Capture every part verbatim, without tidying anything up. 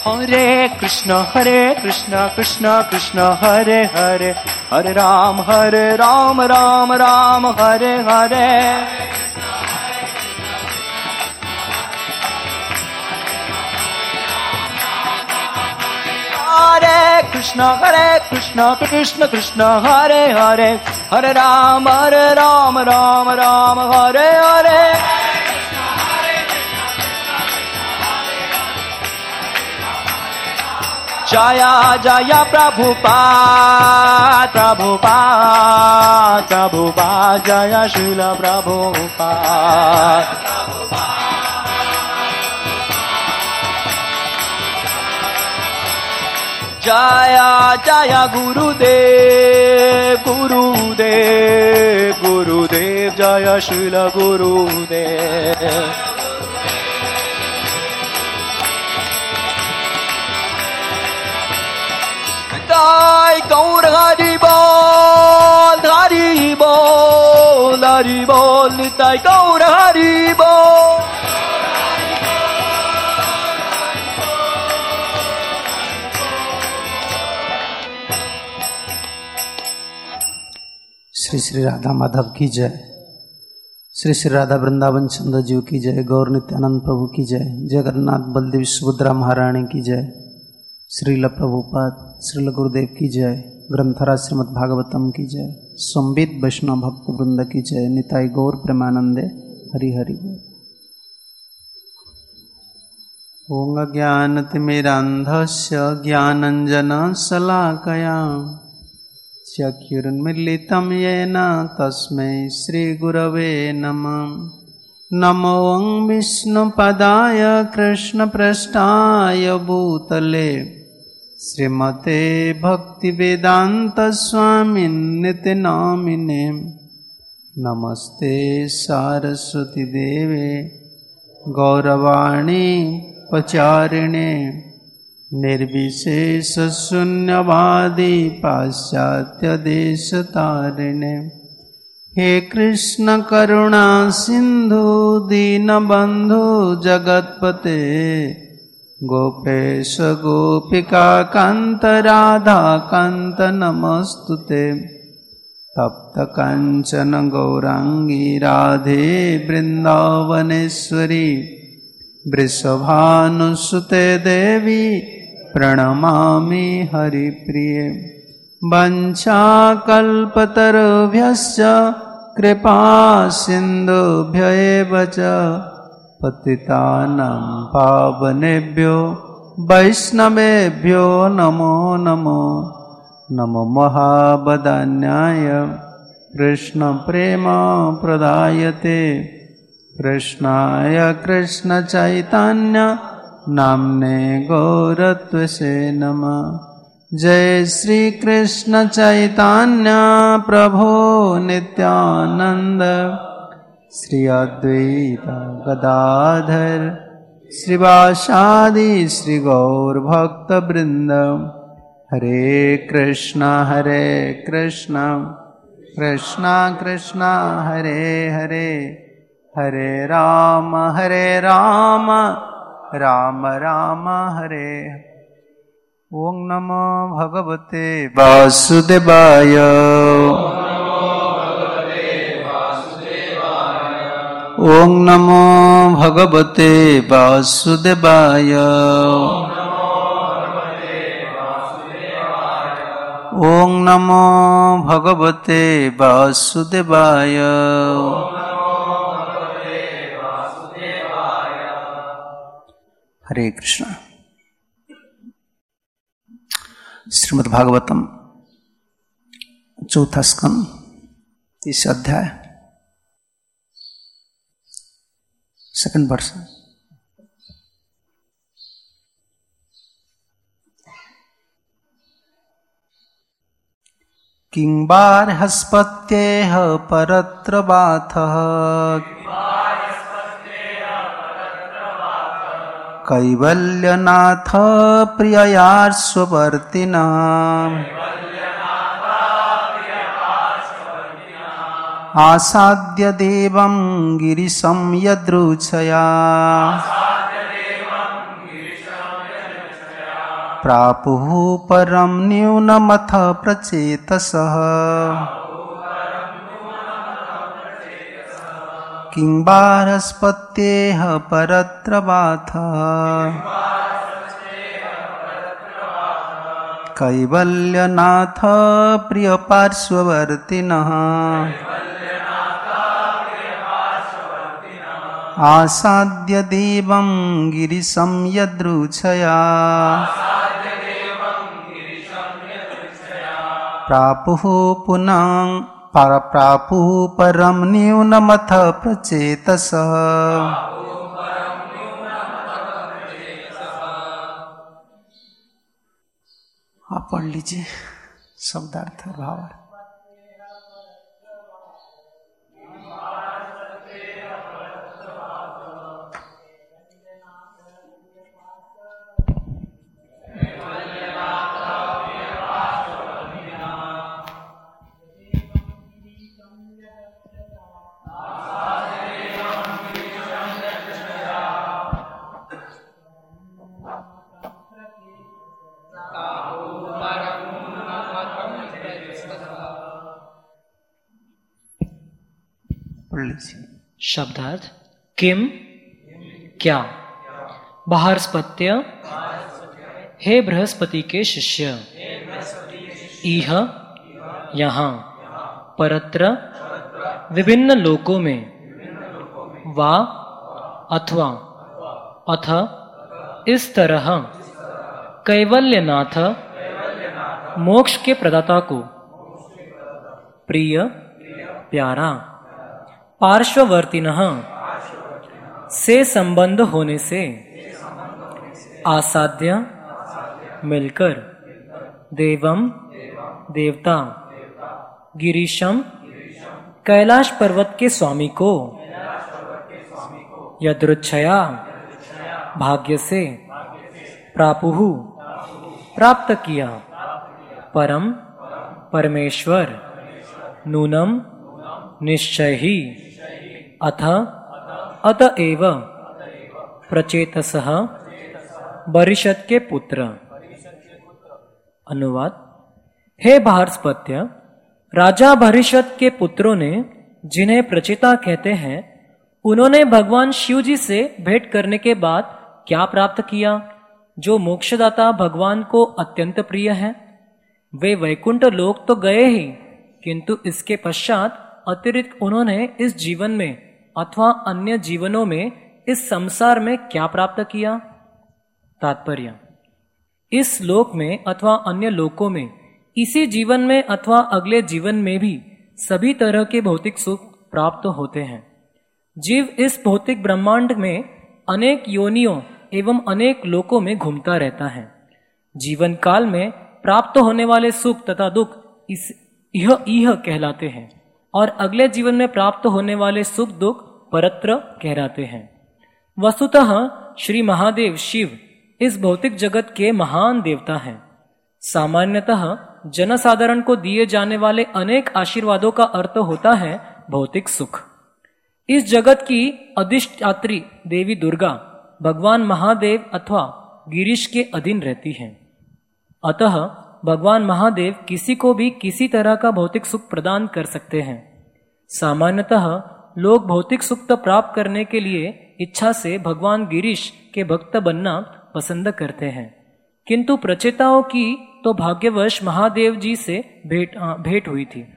हरे कृष्ण हरे कृष्ण कृष्ण कृष्ण हरे हरे, हरे राम हरे राम राम राम हरे हरे। हरे कृष्ण हरे कृष्ण कृष्ण कृष्ण हरे हरे, हरे राम हरे राम राम राम हरे हरे। जय जय प्रभुपाद प्रभुपाद प्रभुपाद, जय श्रील प्रभुपाद। जय जय गुरुदेव गुरुदेव गुरुदेव, जय श्रील गुरुदेव। निताय गौर हरि बोल हरि बोल हरि बोल, निताय गौर हरि बोल। श्री श्री राधा माधव की जय, श्री श्री राधा वृंदावन चंद्र जीव की जय, गौर नित्यानंद प्रभु की जय, जगन्नाथ बलदेव सुभद्रा महारानी की जय, श्रील प्रभुपाद श्रील गुरुदेव की जय, ग्रंथराज श्रीमद् भागवतम की जय, संबित वैष्णव भक्त वृंद की जय, निताई गौर प्रेमानंदे हरि हरि बोल। ओम ज्ञानतिमिरान्धस्य ज्ञानञ्जन शलाकया चक्षुरुन्मीलितं येन तस्मै श्रीगुरवे नमः। नमो विष्णुपदाय कृष्णपृष्ठाय भूतले श्रीमते भक्तिवेदान्तस्वामिन्निति नामिने। नमस्ते सारस्वती देवे गौरवाणी प्रचारिणे, निर्विशेष शून्यवादी पाश्चात्य देशतारिणे। हे कृष्ण करुणा सिंधु दीनबंधु जगत्पते, गोपेश गोपिका कांत राधा कांत नमस्तुते। तप्त कांचन गौरांगी राधे वृंदावनेश्वरी, वृषभानुसुते देवी प्रणमामि हरिप्रिये। वंशाकल्पतरुभ्यश्च कृपा सिन्धुभ्यैव च, पतितानां पावनेभ्यो वैष्णवेभ्यो नमो नमो। नमो महावदान्याय कृष्ण प्रेम प्रदायते, कृष्णाय कृष्ण चैतन्य नाम्ने गौरत्वसे नमः। जय श्री कृष्ण चैतन्य प्रभो नित्यानंद, श्री अद्वैत गदाधर श्रीवासादि श्री गौर भक्त वृंद। हरे कृष्ण हरे कृष्ण कृष्ण कृष्ण हरे हरे, हरे राम हरे राम राम राम हरे। ओम नमो भगवते वासुदेवाय, ओम नमो भगवते वासुदेवाय, ओम नमो भगवते वासुदेवाय। हरे कृष्ण। श्रीमद् भागवतम चौथा स्कंद तीस अध्याय सेकंड वर्ष। किं बार्हस्पत्येह परत्र बाथः, कैवल्यनाथ प्रिययार्ष्ववर्तिना, आसाद्य देवं गिरिशं यदृच्छया, प्रापुः परं न्यूनमथ प्रचेतसः किं बारस्पत्येह परत्र वाथ कैवल्यनाथ प्रियपार्श्ववर्तिनः आसाद्य देवं गिरिशं यदृच्छया प्रापुः पुनः प्रापुः परं न्यूनमथ प्रचेतसः। आप पढ़ लीजिए शब्दार्थ और भावार्थ। शब्दार्थ किम क्या। बृहस्पत्य हे बृहस्पति के शिष्य। इह यहाँ परत्र विभिन्न लोकों में वा अथवा अथ इस तरह कैवल्यनाथ मोक्ष के प्रदाता को प्रिय प्यारा पार्श्ववर्तिनः से संबंध होने से आसाद्य मिलकर देवम देवता गिरीशम कैलाश पर्वत के स्वामी को यदृच्छया भाग्य से प्रापुः प्राप्त किया परम परमेश्वर नूनम निश्चय ही अथ अतएव प्रचेतसः बरिषद के पुत्र। अनुवाद। हे बृहस्पत्य, राजा बरिषद के पुत्रों ने जिन्हें प्रचेता कहते हैं, उन्होंने भगवान शिव जी से भेंट करने के बाद क्या प्राप्त किया जो मोक्षदाता भगवान को अत्यंत प्रिय है। वे वैकुंठ लोक तो गए ही, किंतु इसके पश्चात अतिरिक्त उन्होंने इस जीवन में अथवा अन्य जीवनों में इस संसार में क्या प्राप्त किया। तात्पर्य। इस लोक में अथवा अन्य लोकों में, इसी जीवन में अथवा अगले जीवन में भी सभी तरह के भौतिक सुख प्राप्त होते हैं। जीव इस भौतिक ब्रह्मांड में अनेक योनियों एवं अनेक लोकों में घूमता रहता है। जीवन काल में प्राप्त होने वाले सुख तथा दुख इस यह इह कहलाते हैं और अगले जीवन में प्राप्त होने वाले सुख दुख परत्र कहलाते हैं। वस्तुतः श्री महादेव शिव इस भौतिक जगत के महान देवता हैं। सामान्यतः जनसाधारण को दिए जाने वाले अनेक आशीर्वादों का अर्थ होता है भौतिक सुख। इस जगत की अधिष्ठात्री देवी दुर्गा भगवान महादेव अथवा गिरीश के अधीन रहती हैं। अतः भगवान महादेव किसी को भी किसी तरह का भौतिक सुख प्रदान कर सकते हैं। सामान्यतः लोग भौतिक सुख प्राप्त करने के लिए इच्छा से भगवान गिरीश के भक्त बनना पसंद करते हैं, किंतु प्रचेताओं की तो भाग्यवश महादेव जी से भेंट भेंट हुई थी।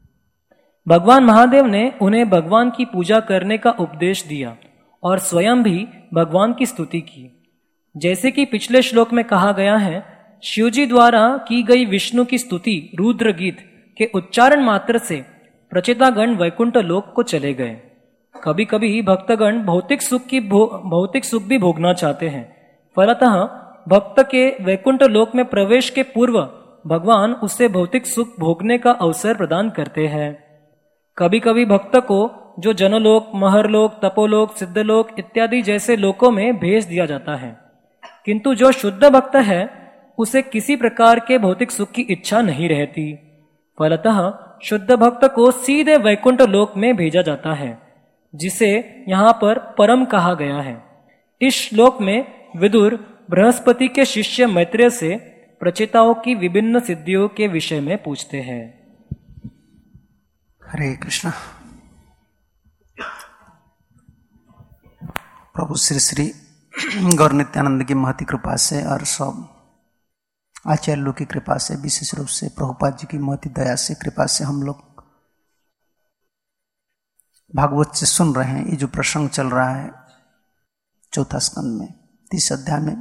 भगवान महादेव ने उन्हें भगवान की पूजा करने का उपदेश दिया और स्वयं भी भगवान की स्तुति की। जैसे कि पिछले श्लोक में कहा गया है, शिवजी द्वारा की गई विष्णु की स्तुति रुद्र गीत के उच्चारण मात्र से प्रचेतागण वैकुंठ लोक को चले गए। कभी कभी भक्तगण भौतिक सुख की भौतिक सुख भी भोगना चाहते हैं। फलतः भक्त के वैकुंठ लोक में प्रवेश के पूर्व भगवान उससे भौतिक सुख भोगने का अवसर प्रदान करते हैं। कभी कभी भक्त को जो जनलोक, महरलोक, तपोलोक, सिद्धलोक इत्यादि जैसे लोकों में भेज दिया जाता है, किंतु जो शुद्ध भक्त है उसे किसी प्रकार के भौतिक सुख की इच्छा नहीं रहती। फलतः शुद्ध भक्त को सीधे वैकुंठ लोक में भेजा जाता है, जिसे यहाँ पर परम कहा गया है। इस श्लोक में विदुर बृहस्पति के शिष्य मैत्रेय से प्रचेताओं की विभिन्न सिद्धियों के विषय में पूछते हैं। हरे कृष्ण। प्रभु श्री श्री गौर नित्यानंद की महती कृपा से और सब आचार्यों की कृपा से, विशेष रूप से प्रभुपाद जी की महती दया से, कृपा से हम लोग भागवत से सुन रहे हैं। ये जो प्रसंग चल रहा है चौथा स्कंद में तीस अध्याय में,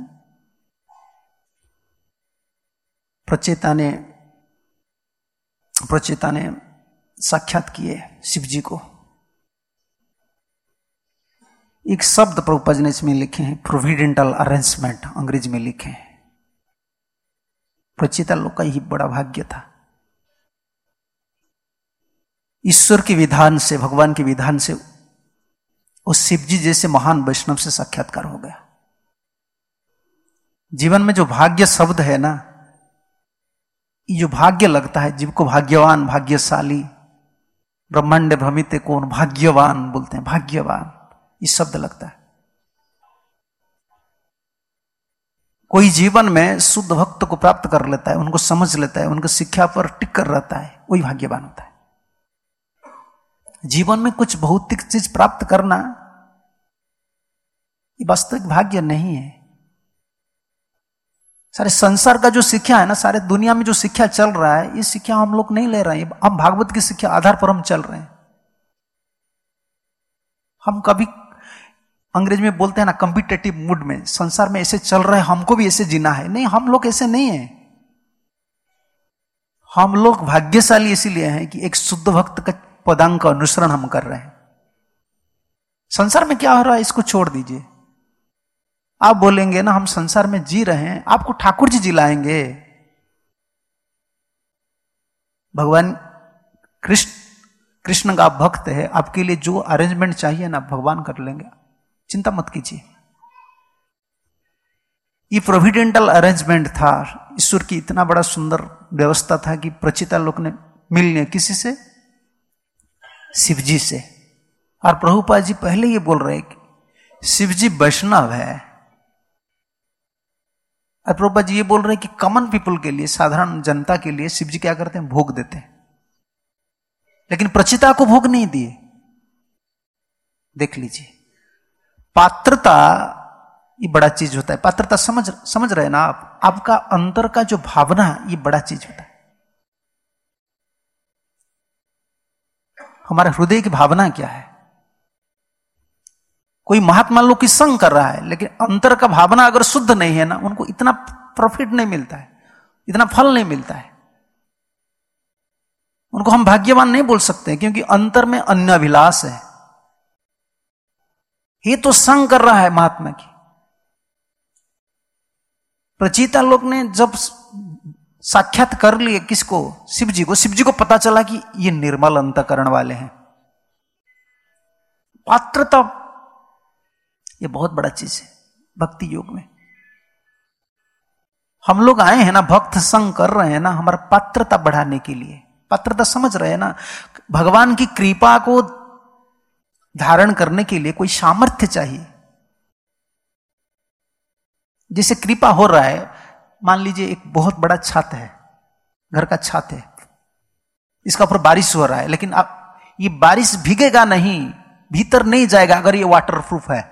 प्रचेता ने प्रचेता ने साक्षात किए शिव जी को। एक शब्द प्रभुपाद जी ने इसमें लिखे हैं, प्रोविडेंटल अरेंजमेंट अंग्रेजी में लिखे हैं। प्रचेता लोग का यही बड़ा भाग्य था, ईश्वर के विधान से, भगवान के विधान से उस शिव जी जैसे महान वैष्णव से साक्षात्कार हो गया। जीवन में जो भाग्य शब्द है ना, ये जो भाग्य लगता है जीव को, भाग्यवान, भाग्यशाली, ब्रह्मांड भ्रमित कौन, भाग्यवान बोलते हैं, भाग्यवान ये शब्द लगता है। कोई जीवन में शुद्ध भक्त को प्राप्त कर लेता है, उनको समझ लेता है, उनकी शिक्षा पर टिक कर रहता है, वही भाग्यवान होता है। जीवन में कुछ भौतिक चीज प्राप्त करना ये वास्तविक भाग्य नहीं है। सारे संसार का जो शिक्षा है ना, सारे दुनिया में जो शिक्षा चल रहा है, ये शिक्षा हम लोग नहीं ले रहे हैं। हम भागवत की शिक्षा आधार पर हम चल रहे हैं। हम कभी अंग्रेज में बोलते हैं ना, कॉम्पिटेटिव मूड में, संसार में ऐसे चल रहा है, हमको भी ऐसे जीना है। नहीं, हम लोग ऐसे नहीं है। हम लोग भाग्यशाली इसीलिए हैं कि एक शुद्ध भक्त का पदांग का अनुसरण हम कर रहे हैं। संसार में क्या हो रहा है इसको छोड़ दीजिए। आप बोलेंगे ना हम संसार में जी रहे हैं, आपको ठाकुर जी जिलाएंगे। भगवान कृष्ण कृष्ण का भक्त है, आपके लिए जो अरेंजमेंट चाहिए ना भगवान कर लेंगे, चिंता मत कीजिए। ये प्रोविडेंटल अरेंजमेंट था, ईश्वर की इतना बड़ा सुंदर व्यवस्था था कि प्रचिता लोग ने मिलने किसी से, शिव जी से। और प्रभुपाद जी पहले ये बोल रहे कि शिव जी वैष्णव है, और प्रभुपाद जी ये बोल रहे कि कॉमन पीपल के लिए, साधारण जनता के लिए शिव जी क्या करते हैं, भोग देते हैं, लेकिन प्रचिता को भोग नहीं दिए। देख लीजिए, पात्रता ये बड़ा चीज होता है। पात्रता समझ समझ रहे ना आप, आपका अंतर का जो भावना ये बड़ा चीज होता है। हमारे हृदय की भावना क्या है। कोई महात्मा लोग की संग कर रहा है, लेकिन अंतर का भावना अगर शुद्ध नहीं है ना, उनको इतना प्रॉफिट नहीं मिलता है, इतना फल नहीं मिलता है। उनको हम भाग्यवान नहीं बोल सकते, क्योंकि अंतर में अन्य अभिलाष है। ये तो संग कर रहा है महात्मा की। प्रचेता लोग ने जब साक्षात कर लिए किसको, शिव जी को, शिव जी को पता चला कि ये निर्मल अंतकरण वाले हैं। पात्रता ये बहुत बड़ा चीज है भक्ति योग में। हम लोग आए हैं ना, भक्त संग कर रहे हैं ना, हमारा पात्रता बढ़ाने के लिए। पात्रता समझ रहे हैं ना, भगवान की कृपा को धारण करने के लिए कोई सामर्थ्य चाहिए। जैसे कृपा हो रहा है, मान लीजिए एक बहुत बड़ा छत है, घर का छत है, इसका ऊपर बारिश हो रहा है, लेकिन आप ये बारिश भीगेगा नहीं, भीतर नहीं जाएगा अगर ये वाटरप्रूफ है,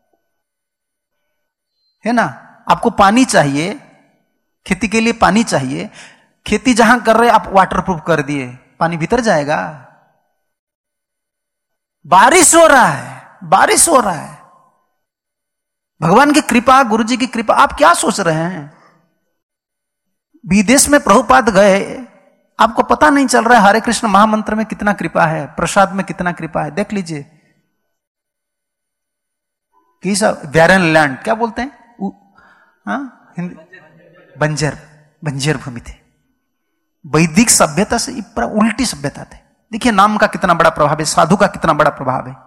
है ना। आपको पानी चाहिए, खेती के लिए पानी चाहिए, खेती जहां कर रहे आप वाटरप्रूफ कर दिए, पानी भीतर जाएगा। बारिश हो रहा है, बारिश हो रहा है, भगवान की कृपा, गुरु जी की कृपा। आप क्या सोच रहे हैं, विदेश में प्रभुपाद गए, आपको पता नहीं चल रहा है हरे कृष्ण महामंत्र में कितना कृपा है, प्रसाद में कितना कृपा है। देख लीजिए, बैरन लैंड क्या बोलते हैं, हाँ हिंदी, बंजर बंजर भूमि थे। वैदिक सभ्यता से पूरा उल्टी सभ्यता थे। देखिए नाम का कितना बड़ा प्रभाव है, साधु का कितना बड़ा प्रभाव है,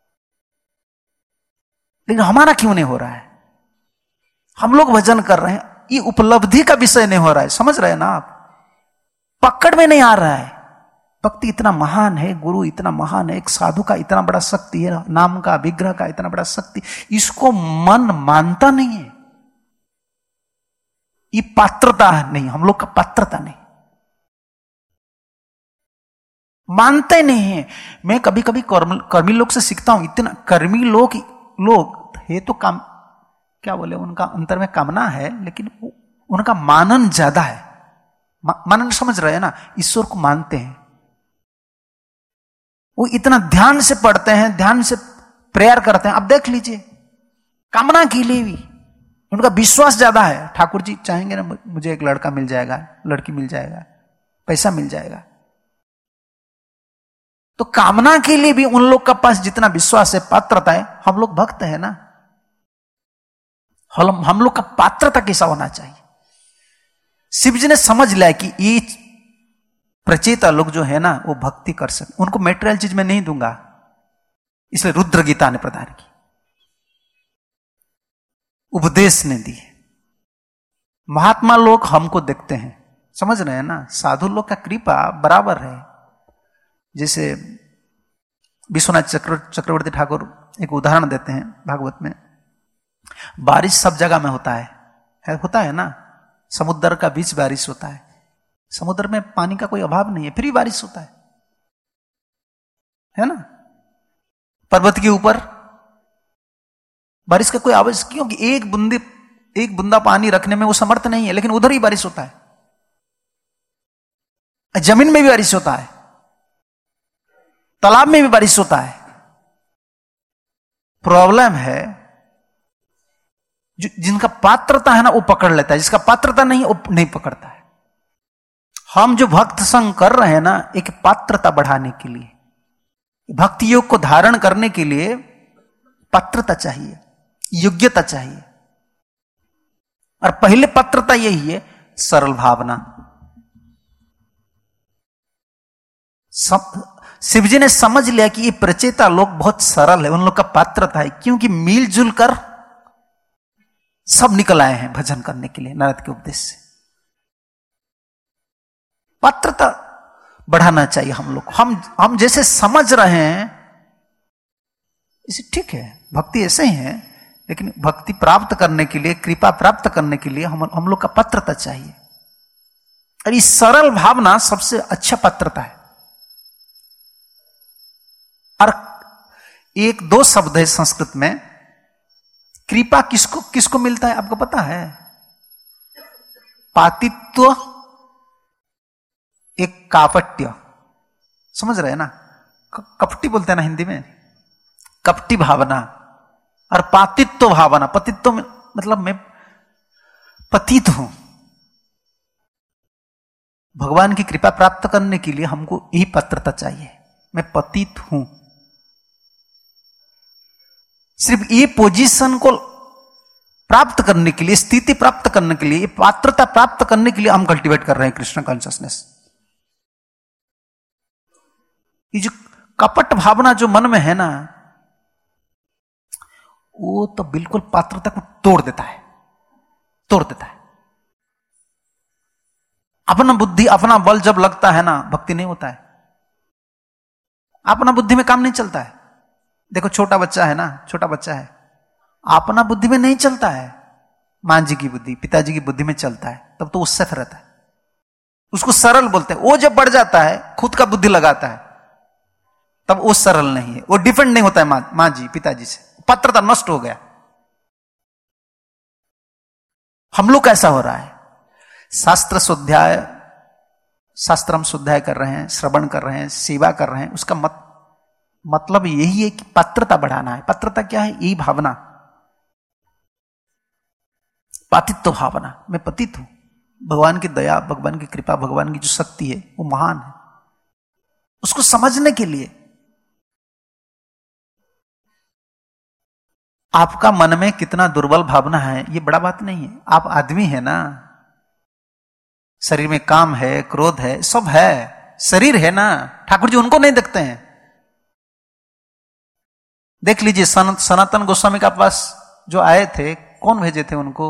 लेकिन हमारा क्यों नहीं हो रहा है। हम लोग भजन कर रहे हैं, ये उपलब्धि का विषय नहीं हो रहा है, समझ रहे हैं ना आप, पकड़ में नहीं आ रहा है। भक्ति इतना महान है, गुरु इतना महान है, एक साधु का इतना बड़ा शक्ति है, नाम का, विग्रह का इतना बड़ा शक्ति, इसको मन मानता नहीं है। ये पात्रता नहीं, हम लोग का पात्रता नहीं, मानते नहीं है। मैं कभी कभी कर्मी लोग से सीखता हूं, इतना कर्मी लोग लोग है तो काम क्या बोले, उनका अंतर में कामना है, लेकिन उनका मानन ज्यादा है। मा, मानन समझ रहे हैं ना, ईश्वर को मानते हैं, वो इतना ध्यान से पढ़ते हैं, ध्यान से प्रेयर करते हैं। अब देख लीजिए, कामना के लिए भी उनका विश्वास ज्यादा है। ठाकुर जी चाहेंगे ना मुझे एक लड़का मिल जाएगा, लड़की मिल जाएगा, पैसा मिल जाएगा, तो कामना के लिए भी उन लोग का पास जितना विश्वास है, पात्रता है। हम लोग भक्त है ना, हम हम लोग का पात्रता कैसा होना चाहिए। शिव जी ने समझ लिया कि ये प्रचेता लोग जो है ना वो भक्ति कर सकते, उनको मेटेरियल चीज में नहीं दूंगा, इसलिए रुद्र गीता ने प्रदान की, उपदेश ने दी। महात्मा लोग हमको देखते हैं, समझ रहे हैं ना, साधु लोग का कृपा बराबर है। जैसे विश्वनाथ चक्र चक्रवर्ती ठाकुर एक उदाहरण देते हैं भागवत में, बारिश सब जगह में होता है, है होता है ना, समुद्र का बीच बारिश होता है, समुद्र में पानी का कोई अभाव नहीं है, फिर भी बारिश होता है, है ना। पर्वत के ऊपर बारिश का कोई आवश्यक, क्योंकि एक बूंदे एक बूंदा पानी रखने में वो समर्थ नहीं है, लेकिन उधर ही बारिश होता है। जमीन में भी बारिश होता है, तालाब में भी बारिश होता है। प्रॉब्लम है जो जिनका पात्रता है ना वो पकड़ लेता है, जिसका पात्रता नहीं वो नहीं पकड़ता है। हम जो भक्त संग कर रहे हैं ना, एक पात्रता बढ़ाने के लिए, भक्ति योग को धारण करने के लिए पात्रता चाहिए, योग्यता चाहिए। और पहले पात्रता यही है, सरल भावना। सब शिव जी ने समझ लिया कि ये प्रचेता लोग बहुत सरल है, उन लोग का पात्रता है, क्योंकि मिलजुल कर सब निकल आए हैं भजन करने के लिए नारद के उपदेश से। पात्रता बढ़ाना चाहिए हम लोग। हम हम जैसे समझ रहे हैं इसे ठीक है, भक्ति ऐसे ही है, लेकिन भक्ति प्राप्त करने के लिए, कृपा प्राप्त करने के लिए हम हम लोग का पात्रता चाहिए। और ये सरल भावना सबसे अच्छा पात्रता है। और एक दो शब्द है संस्कृत में, कृपा किसको किसको मिलता है आपको पता है? पातित्व, एक कापट्य, समझ रहे हैं ना, कपटी बोलते हैं ना हिंदी में, कपटी भावना, और पातित्व भावना। पतित्व मतलब मैं पतित हूं। भगवान की कृपा प्राप्त करने के लिए हमको यही पात्रता चाहिए, मैं पतित हूं। सिर्फ ये पोजीशन को प्राप्त करने के लिए, स्थिति प्राप्त करने के लिए, ये पात्रता प्राप्त करने के लिए हम कल्टीवेट कर रहे हैं कृष्ण कॉन्शियसनेस। ये जो कपट भावना जो मन में है ना, वो तो बिल्कुल पात्रता को तोड़ देता है, तोड़ देता है। अपना बुद्धि, अपना बल जब लगता है ना, भक्ति नहीं होता है। अपना बुद्धि में काम नहीं चलता है। देखो छोटा बच्चा है ना, छोटा बच्चा है, अपना बुद्धि में नहीं चलता है, मां जी की बुद्धि, पिताजी की बुद्धि में चलता है, तब तो उससे रहता है। उसको सरल बोलते हैं। वो जब बढ़ जाता है, खुद का बुद्धि लगाता है, तब वो सरल नहीं है, वो डिपेंड नहीं होता है मां मां जी पिताजी से, पात्रता नष्ट हो गया। हम लोग कैसा हो रहा है? शास्त्र स्वाध्याय, शास्त्र हम स्वाध्याय कर रहे हैं, श्रवण कर रहे हैं, सेवा कर रहे हैं, उसका मत मतलब यही है कि पात्रता बढ़ाना है। पात्रता क्या है? यही भावना, पातित्व भावना, मैं पतित हूं। भगवान की दया, भगवान की कृपा, भगवान की जो शक्ति है वो महान है। उसको समझने के लिए आपका मन में कितना दुर्बल भावना है ये बड़ा बात नहीं है। आप आदमी है ना, शरीर में काम है, क्रोध है, सब है, शरीर है ना। ठाकुर जी उनको नहीं देखते हैं। देख लीजिए सनातन गोस्वामी के पास जो आए थे, कौन भेजे थे उनको?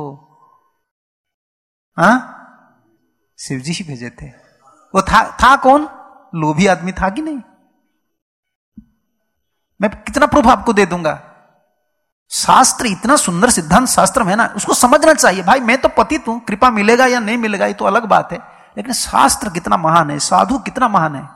हाँ, शिव जी ही भेजे थे। वो था था कौन? लोभी आदमी था कि नहीं? मैं कितना प्रूफ आपको दे दूंगा। शास्त्र इतना सुंदर सिद्धांत शास्त्र में है ना, उसको समझना चाहिए। भाई मैं तो पतित हूं, कृपा मिलेगा या नहीं मिलेगा ये तो अलग बात है, लेकिन शास्त्र कितना महान है, साधु कितना महान है,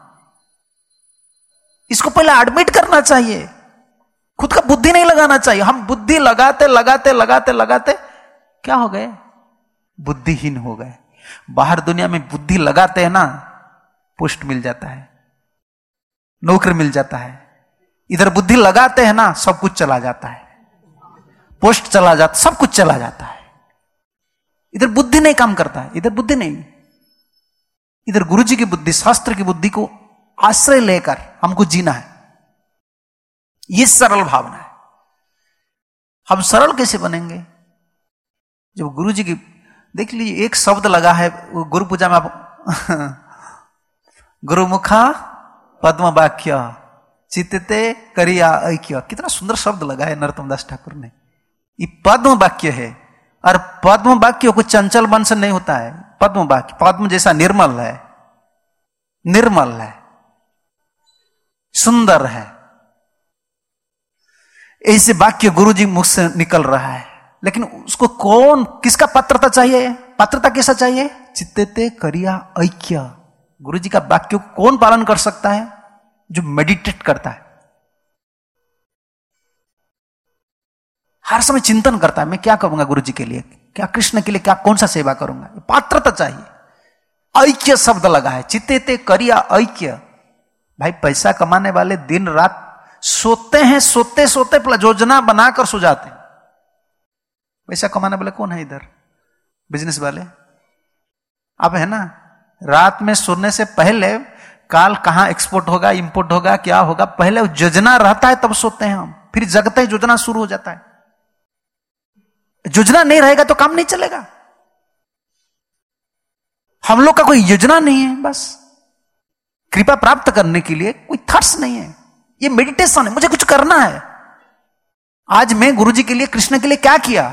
इसको पहले एडमिट करना चाहिए। खुद का बुद्धि नहीं लगाना चाहिए। हम बुद्धि लगाते लगाते लगाते लगाते क्या हो गए? बुद्धिहीन हो गए। बाहर दुनिया में बुद्धि लगाते हैं ना, पोस्ट मिल जाता है, नौकरी मिल जाता है। इधर बुद्धि लगाते हैं ना, सब कुछ चला जाता है, पोस्ट चला जाता, सब कुछ चला जाता है। इधर बुद्धि नहीं काम करता है, इधर बुद्धि नहीं। इधर गुरुजी की बुद्धि, शास्त्र की बुद्धि को आश्रय लेकर हमको जीना है। ये सरल भावना है। हम सरल कैसे बनेंगे? जब गुरुजी की, देख लीजिए एक शब्द लगा है गुरु पूजा में, आप गुरुमुखा पद्म वाक्य चित्ते करिया ऐक्य, कितना सुंदर शब्द लगा है नरोत्तम दास ठाकुर ने। ये पद्म वाक्य है, और पद्म वाक्य को चंचल मन से नहीं होता है। पद्म वाक्य, पद्म जैसा निर्मल है, निर्मल है, सुंदर है, ऐसे वाक्य गुरुजी मुख से निकल रहा है। लेकिन उसको कौन, किसका पात्रता चाहिए? पात्रता कैसा चाहिए? चित्ते करिया ऐक्य। गुरुजी का वाक्य को कौन पालन कर सकता है? जो मेडिटेट करता है, हर समय चिंतन करता है, मैं क्या करूंगा गुरुजी के लिए, क्या कृष्ण के लिए, क्या कौन सा सेवा करूंगा। पात्रता चाहिए। ऐक्य शब्द लगा है, चित्ते करिया ऐक्य। भाई पैसा कमाने वाले दिन रात सोते हैं, सोते सोते योजना बनाकर सो जाते हैं। पैसा कमाने वाले कौन है इधर? बिजनेस वाले अब है ना। रात में सोने से पहले काल कहां एक्सपोर्ट होगा, इंपोर्ट होगा, क्या होगा, पहले योजना रहता है, तब सोते हैं हम। फिर जगते ही योजना शुरू हो जाता है। योजना नहीं रहेगा तो काम नहीं चलेगा। हम लोग का कोई योजना नहीं है, बस कृपा प्राप्त करने के लिए कोई थर्स नहीं है। ये मेडिटेशन है, मुझे कुछ करना है। आज मैं गुरुजी के लिए, कृष्ण के लिए क्या किया?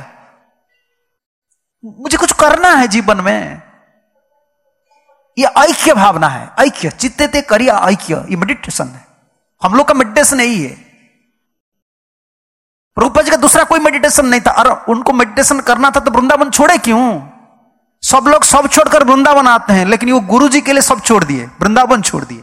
मुझे कुछ करना है जीवन में। ये ऐक्य भावना है, ऐक्य चित्ते करिया ऐक्य, ये मेडिटेशन है। हम लोग का मेडिटेशन यही है। प्रभुपाद जी का दूसरा कोई मेडिटेशन नहीं था, और उनको मेडिटेशन करना था तो वृंदावन छोड़े क्यों? सब लोग सब छोड़कर वृंदावन आते हैं, लेकिन वो गुरुजी के लिए सब छोड़ दिए, वृंदावन छोड़ दिए।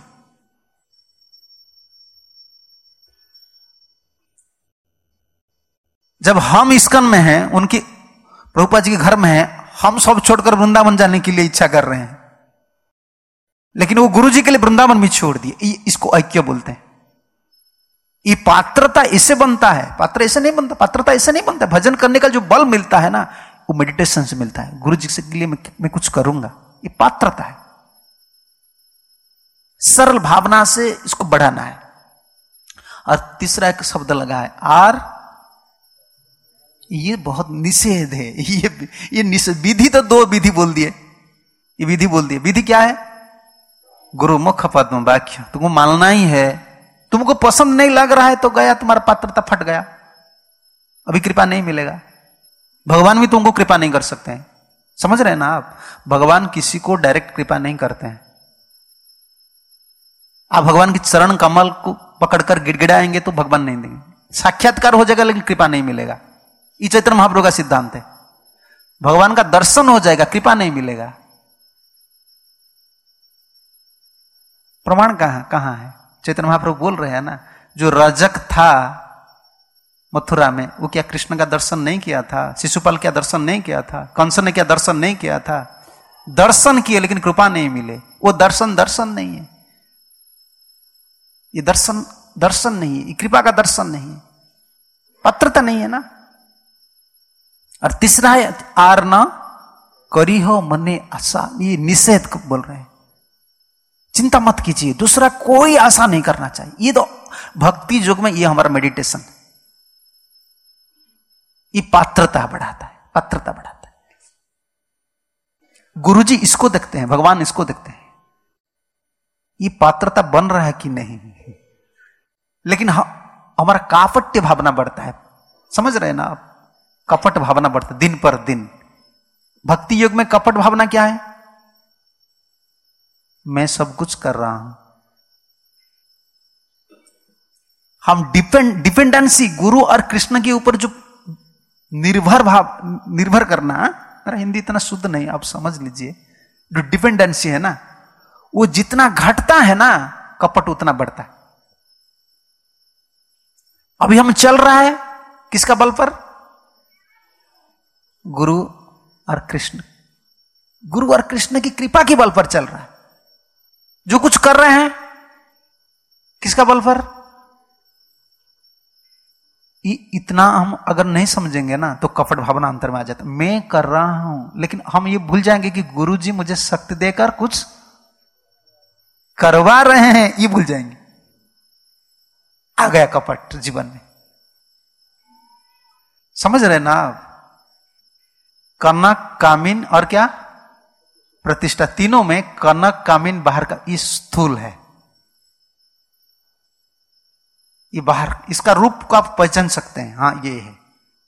जब हम इस्कन में हैं, उनकी प्रभुपाद जी के घर में हैं, हम सब छोड़कर वृंदावन जाने के लिए इच्छा कर रहे हैं, लेकिन वो गुरुजी के लिए वृंदावन भी छोड़ दिए। इसको ऐक्य बोलते हैं। ये पात्रता इससे बनता है, पात्र ऐसे नहीं बनता, पात्रता ऐसे नहीं बनता। भजन करने का जो बल मिलता है ना, वो मेडिटेशन से मिलता है। गुरु जी के लिए मैं, मैं कुछ करूंगा, ये पात्रता है। सरल भावना से इसको बढ़ाना है। और तीसरा एक शब्द लगा है आर, ये बहुत निषेध है। ये ये निषेध, विधि तो दो विधि बोल दिए, ये विधि बोल दिए। विधि क्या है? गुरुमुख पद्म वाक्य। तुमको मानना ही है। तुमको पसंद नहीं लग रहा है तो गया, तुम्हारा पात्रता फट गया, अभी कृपा नहीं मिलेगा। भगवान भी तुमको कृपा नहीं कर सकते हैं, समझ रहे हैं ना आप? भगवान किसी को डायरेक्ट कृपा नहीं करते हैं। आप भगवान की चरण कमल को पकड़कर गिड़गिड़ाएंगे तो भगवान नहीं देंगे। साक्षात्कार हो जाएगा लेकिन कृपा नहीं मिलेगा। ये चैतन्य महाप्रभु का सिद्धांत है। भगवान का दर्शन हो जाएगा, कृपा नहीं मिलेगा। प्रमाण कहां कहां है? चैतन्य महाप्रभु बोल रहे हैं ना, जो रजक था मथुरा में, वो क्या कृष्ण का दर्शन नहीं किया था? शिशुपाल क्या दर्शन नहीं किया था? कंस ने क्या दर्शन नहीं किया था? दर्शन किए लेकिन कृपा नहीं मिले। वो दर्शन दर्शन नहीं है, ये दर्शन दर्शन नहीं है, ये कृपा का दर्शन नहीं है, पात्रता नहीं है ना। और तीसरा है आर न करी हो मने आशा, ये निषेध बोल रहे हैं। चिंता मत कीजिए, दूसरा कोई आशा नहीं करना चाहिए। ये तो भक्ति योग में ये हमारा मेडिटेशन, ये पात्रता बढ़ाता है, पात्रता बढ़ाता है। गुरुजी इसको देखते हैं, भगवान इसको देखते हैं, ये पात्रता बन रहा है कि नहीं। लेकिन हमारा कापट्य भावना बढ़ता है, समझ रहे हैं ना आप? कपट भावना बढ़ता है दिन पर दिन। भक्ति योग में कपट भावना क्या है? मैं सब कुछ कर रहा हूं। हम डिपेंड डिपेंडेंसी गुरु और कृष्ण के ऊपर जो निर्भर भाव, निर्भर करना, मेरा हिंदी इतना शुद्ध नहीं, आप समझ लीजिए, जो डिपेंडेंसी है ना, वो जितना घटता है ना कपट उतना बढ़ता है। अभी हम चल रहा है किसका बल पर? गुरु और कृष्ण, गुरु और कृष्ण की कृपा के बल पर चल रहा है। जो कुछ कर रहे हैं किसका बल पर? इतना हम अगर नहीं समझेंगे ना तो कपट भावना अंतर में आ जाता। मैं कर रहा हूं, लेकिन हम ये भूल जाएंगे कि गुरु जी मुझे शक्ति देकर कुछ करवा रहे हैं, ये भूल जाएंगे। आ गया कपट जीवन में, समझ रहे ना आप? कनक, कामिन और क्या प्रतिष्ठा, तीनों में कनक, कामिन बाहर का, ये स्थूल है, ये बाहर, इसका रूप को आप पहचान सकते हैं, हां ये है।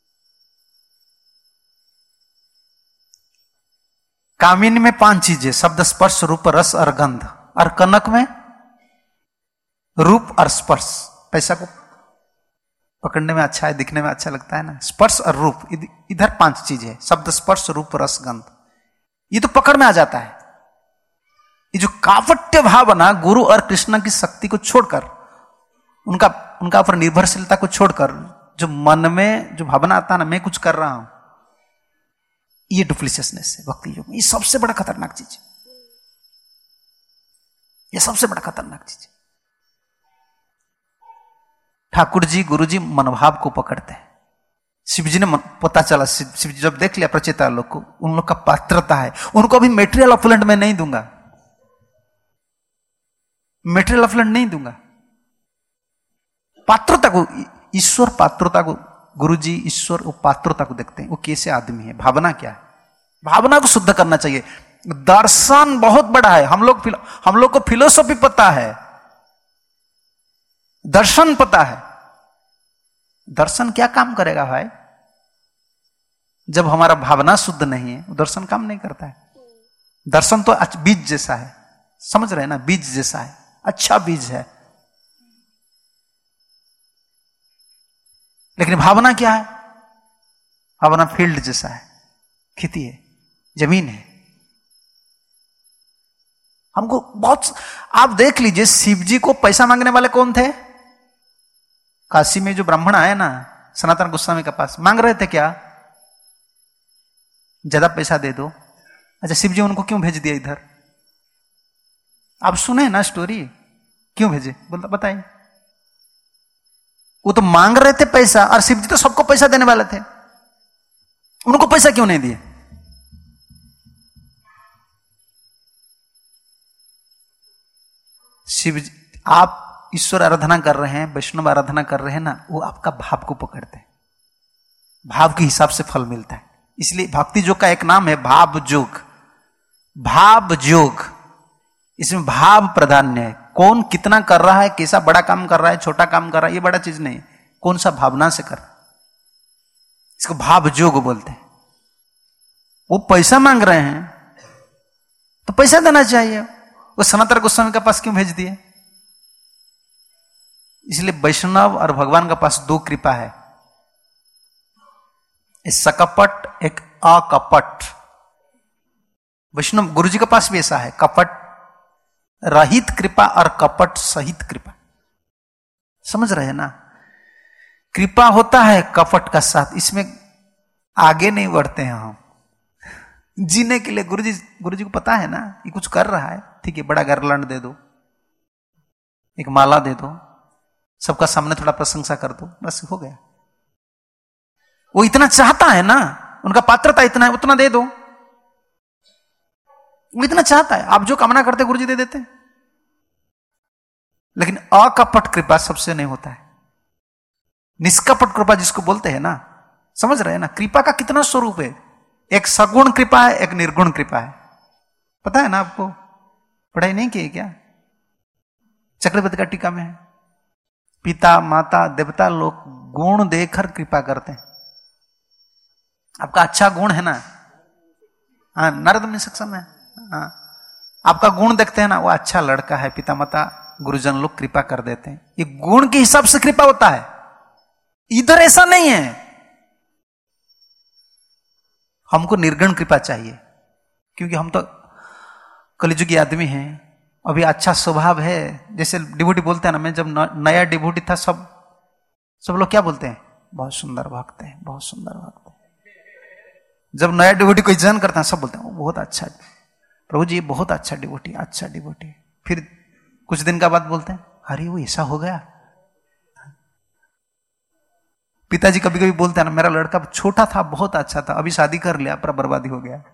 कामिन में पांच चीजें, शब्द, स्पर्श, रूप, रस और गंध, और कनक में रूप और स्पर्श। पैसा को पकड़ने में अच्छा है, दिखने में अच्छा लगता है ना, स्पर्श और रूप, इधर पांच चीजें, शब्द, स्पर्श, रूप, रस, गंध, ये तो पकड़ में आ जाता है। ये जो कापट्य भाव ना, गुरु और कृष्ण की शक्ति को छोड़कर, उनका उनका पर निर्भरशीलता को छोड़कर, जो मन में जो भावना आता है ना, मैं कुछ कर रहा हूं, ये डुप्लीसियसनेस है भक्ति योग में। ये सबसे बड़ा खतरनाक चीज है, ये सबसे बड़ा खतरनाक चीज है। ठाकुर जी, गुरु जी मनोभाव को पकड़ते हैं। शिव जी ने पता चला, शिव, शिव जी जब देख लिया प्रचेता लोग को, उन लोग का पात्रता है, उनको अभी मेटेरियल ऑफलेंट में नहीं दूंगा, मेटेरियल ऑफलेंट नहीं दूंगा, पात्रता को, ईश्वर पात्रता को, गुरु जी ईश्वर वो पात्रता को देखते हैं, वो कैसे आदमी है, भावना क्या है, भावना को शुद्ध करना चाहिए। दर्शन बहुत बड़ा है, हम लोग हम लोग को फिलोसॉफी पता है, दर्शन पता है। दर्शन क्या काम करेगा भाई? जब हमारा भावना शुद्ध नहीं है, वो दर्शन काम नहीं करता है। दर्शन तो बीज जैसा है, समझ रहे हैं ना, बीज जैसा है, अच्छा बीज है। लेकिन भावना क्या है? भावना फील्ड जैसा है, खेती है, जमीन है। हमको बहुत, आप देख लीजिए, शिव जी को पैसा मांगने वाले कौन थे? काशी में जो ब्राह्मण आए ना सनातन गोस्वामी के पास, मांग रहे थे क्या? ज्यादा पैसा दे दो। अच्छा, शिव जी उनको क्यों भेज दिया इधर? आप सुने ना स्टोरी, क्यों भेजे बोलता बताइए। वो तो मांग रहे थे पैसा, और शिव जी तो सबको पैसा देने वाले थे, उनको पैसा क्यों नहीं दिए? शिव जी, आप ईश्वर आराधना कर रहे हैं, वैष्णव आराधना कर रहे हैं ना, वो आपका भाव को पकड़ते हैं, भाव के हिसाब से फल मिलता है। इसलिए भक्ति योग का एक नाम है भाव योग। भाव योग, इसमें भाव प्राधान्य है। कौन कितना कर रहा है, कैसा बड़ा काम कर रहा है, छोटा काम कर रहा है, ये बड़ा चीज नहीं, कौन सा भावना से कर रहा है, इसको भाव योग बोलते हैं। वो पैसा मांग रहे हैं तो पैसा देना चाहिए, वो सनातन गोस्वामी के पास क्यों भेज दिए? इसलिए वैष्णव और भगवान के पास दो कृपा है, एक सकपट, एक अकपट। वैष्णव गुरु जी के पास भी ऐसा है, कपट रहित कृपा और कपट सहित कृपा। समझ रहे हैं ना? कृपा होता है कपट का साथ, इसमें आगे नहीं बढ़ते हैं हम जीने के लिए। गुरु जी गुरु जी को पता है ना ये कुछ कर रहा है, ठीक है, बड़ा गारलैंड दे दो, एक माला दे दो, सबका सामने थोड़ा प्रशंसा कर दो, बस हो गया। वो इतना चाहता है ना, उनका पात्रता इतना है, उतना दे दो, वो इतना चाहता है। आप जो कामना करते गुरु जी दे देते हैं। लेकिन अकपट कृपा सबसे नहीं होता है, निष्कपट कृपा जिसको बोलते हैं ना, समझ रहे हैं ना? कृपा का कितना स्वरूप है, एक सगुण कृपा है, एक निर्गुण कृपा है। पता है ना आपको? पढ़ाई नहीं की क्या? चक्रवर्ती का टीका में है, पिता माता देवता लोग गुण देकर कृपा करते हैं। आपका अच्छा गुण है ना, हाँ, नारद में सक्षम है, हाँ, आपका गुण देखते हैं ना, वो अच्छा लड़का है, पिता माता गुरुजन लोग कृपा कर देते हैं। ये गुण के हिसाब से कृपा होता है, इधर ऐसा नहीं है। हमको निर्गुण कृपा चाहिए, क्योंकि हम तो कलिजुगी आदमी हैं। अभी अच्छा स्वभाव है, जैसे डिवोटी बोलते हैं ना, मैं जब नया डिवोटी था, सब सब लोग क्या बोलते हैं, बहुत सुंदर भक्त है, बहुत सुंदर भक्त है। जब नया डिवोटी कोई जन करता है, सब बोलते हैं बहुत अच्छा प्रभु जी, बहुत अच्छा डिवोटी, अच्छा डिवोटी। फिर कुछ दिन का बाद बोलते हैं अरे वो ऐसा हो गया। पिताजी कभी कभी बोलते हैं ना, मेरा लड़का छोटा था बहुत अच्छा था, अभी शादी कर लिया पर बर्बादी हो गया।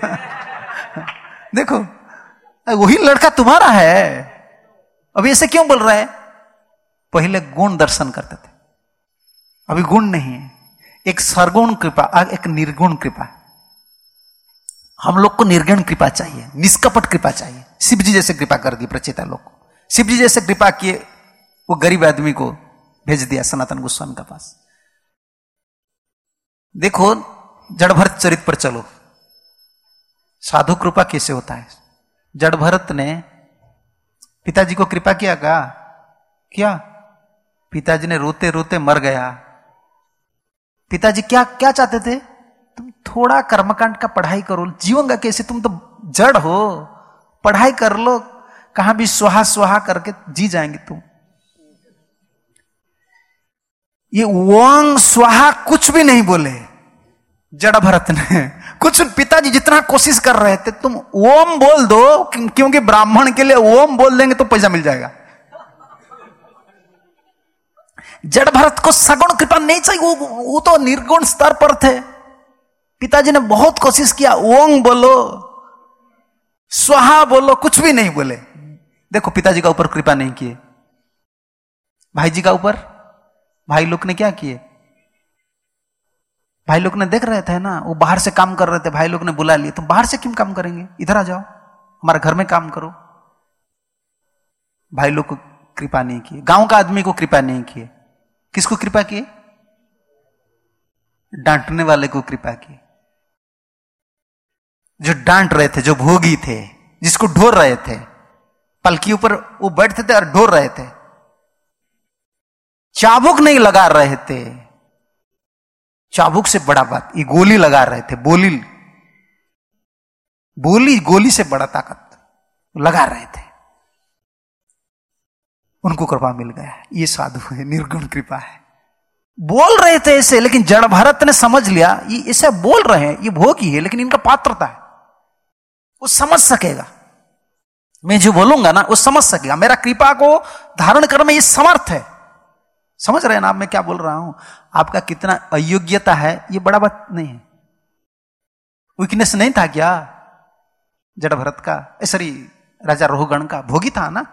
देखो वही लड़का तुम्हारा है, अभी ऐसे क्यों बोल रहा है? पहले गुण दर्शन करते थे, अभी गुण नहीं है। एक सरगुण कृपा, एक निर्गुण कृपा। हम लोग को निर्गुण कृपा चाहिए, निष्कपट कृपा चाहिए। शिव जी जैसे कृपा कर दी प्रचेता लोग को, शिव जी जैसे कृपा किए, वो गरीब आदमी को भेज दिया सनातन गोस्वामी के पास। देखो जड़ भरत चरित्र पर चलो, साधु कृपा कैसे होता है। जड़ भरत ने पिताजी को कृपा किया क्या क्या पिताजी ने रोते रोते मर गया। पिताजी क्या क्या चाहते थे, तुम थोड़ा कर्मकांड का पढ़ाई करो, जीवोगा कैसे, तुम तो जड़ हो, पढ़ाई कर लो, कहां भी स्वाहा स्वाहा करके जी जाएंगे तुम। ये ओम स्वाहा कुछ भी नहीं बोले जड़ भरत ने, कुछ पिताजी जितना कोशिश कर रहे थे, तुम ओम बोल दो, क्योंकि ब्राह्मण के लिए ओम बोल देंगे तो पैसा मिल जाएगा। जड़ भरत को सगुण कृपा नहीं चाहिए, वो, वो तो निर्गुण स्तर पर थे। पिताजी ने बहुत कोशिश किया, ओम बोलो, स्वाहा बोलो, कुछ भी नहीं बोले। देखो पिताजी का ऊपर कृपा नहीं किए, भाई जी का ऊपर भाई लोग ने क्या किए, भाई लोग ने देख रहे थे ना, वो बाहर से काम कर रहे थे, भाई लोग ने बुला लिए, तुम बाहर से क्यों काम करेंगे, इधर आ जाओ हमारे घर में काम करो। भाई लोग को कृपा नहीं किए, गांव का आदमी को कृपा नहीं किए। किसको कृपा किए? डांटने वाले को कृपा किए, जो डांट रहे थे, जो भोगी थे, जिसको ढोर रहे थे, पलकी ऊपर वो बैठते थे और ढोर रहे थे, चाबुक नहीं लगा रहे थे। चाबुक से बड़ा बात, ये गोली लगा रहे थे, बोली बोली गोली से बड़ा ताकत लगा रहे थे, उनको कृपा मिल गया। ये साधु है, निर्गुण कृपा है। बोल रहे थे ऐसे, लेकिन जड़ भरत ने समझ लिया ये ऐसे बोल रहे हैं, ये भोगी है, लेकिन इनका पात्रता है, वो समझ सकेगा, मैं जो बोलूंगा ना वो समझ सकेगा, मेरा कृपा को धारण करने में ये समर्थ है। समझ रहे हैं ना आप मैं क्या बोल रहा हूं? आपका कितना अयोग्यता है ये बड़ा बात नहीं है। वीकनेस नहीं था क्या जड़ भरत का, सॉरी राजा रोहगण का? भोगी था ना।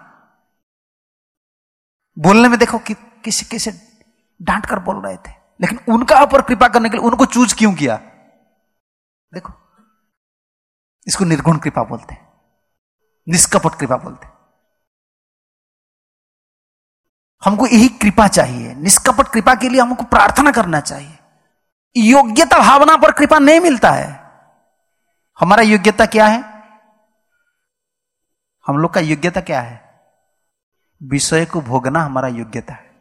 बोलने में देखो कि किसी कैसे डांट कर बोल रहे थे, लेकिन उनका ऊपर कृपा करने के लिए उनको चूज क्यों किया? देखो इसको निर्गुण कृपा बोलते हैं, निष्कपट कृपा बोलते हैं। हमको यही कृपा चाहिए, निष्कपट कृपा के लिए हमको प्रार्थना करना चाहिए। योग्यता भावना पर कृपा नहीं मिलता है। हमारा योग्यता क्या है? हम लोग का योग्यता क्या है? विषय को भोगना हमारा योग्यता है।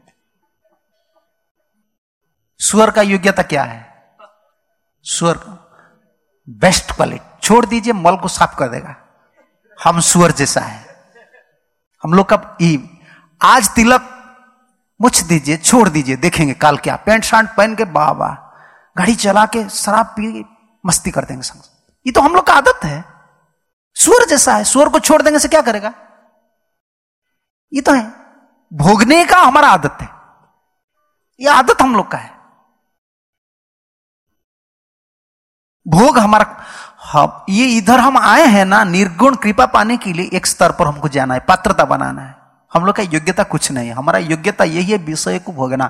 सुअर का योग्यता क्या है? सुअर का बेस्ट क्वालिटी, छोड़ दीजिए मल को साफ कर देगा। हम सुअर जैसा है हम लोग का। आज तिलक मुछ दीजिए, छोड़ दीजिए, देखेंगे काल क्या। पैंट शर्ट पहन के बाबा गाड़ी चला के शराब पी मस्ती कर देंगे संग। ये तो हम लोग का आदत है, सुअर जैसा है। सुअर को छोड़ देंगे से क्या करेगा? ये तो है भोगने का हमारा आदत है, ये आदत हम लोग का है। भोग हमारा, हम ये इधर हम आए हैं ना निर्गुण कृपा पाने के लिए। एक स्तर पर हमको जाना है, पात्रता बनाना है। हम लोग का योग्यता कुछ नहीं है, हमारा योग्यता यही है विषय को भोगना।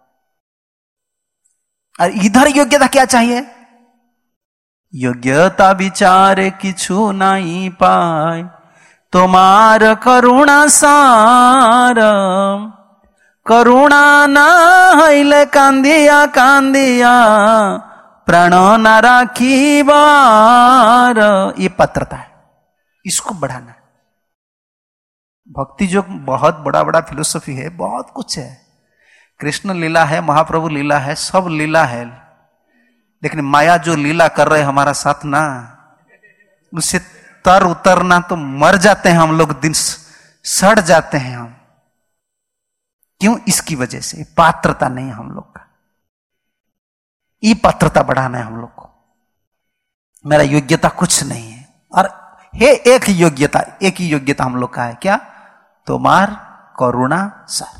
और इधर योग्यता क्या चाहिए? योग्यता विचार किछु नहीं पाए, तुम्हार करुणा सार। करुणा ना हईले कांदिया कांदिया, प्राण न राखी बार। ये पात्रता है, इसको बढ़ाना है। भक्ति जो बहुत बड़ा बड़ा फिलोसफी है, बहुत कुछ है। कृष्ण लीला है, महाप्रभु लीला है, सब लीला है। लेकिन माया जो लीला कर रहे हमारा साथ ना, उससे तर उतरना तो मर जाते हैं हम लोग, दिन सड़ जाते हैं हम। क्यों? इसकी वजह से पात्रता नहीं है हम लोग का, ये पात्रता बढ़ाना है हम लोग को। मेरा योग्यता कुछ नहीं है, और है एक ही योग्यता, एक ही योग्यता हम लोग का है, क्या? तुम्हार करुणा सर।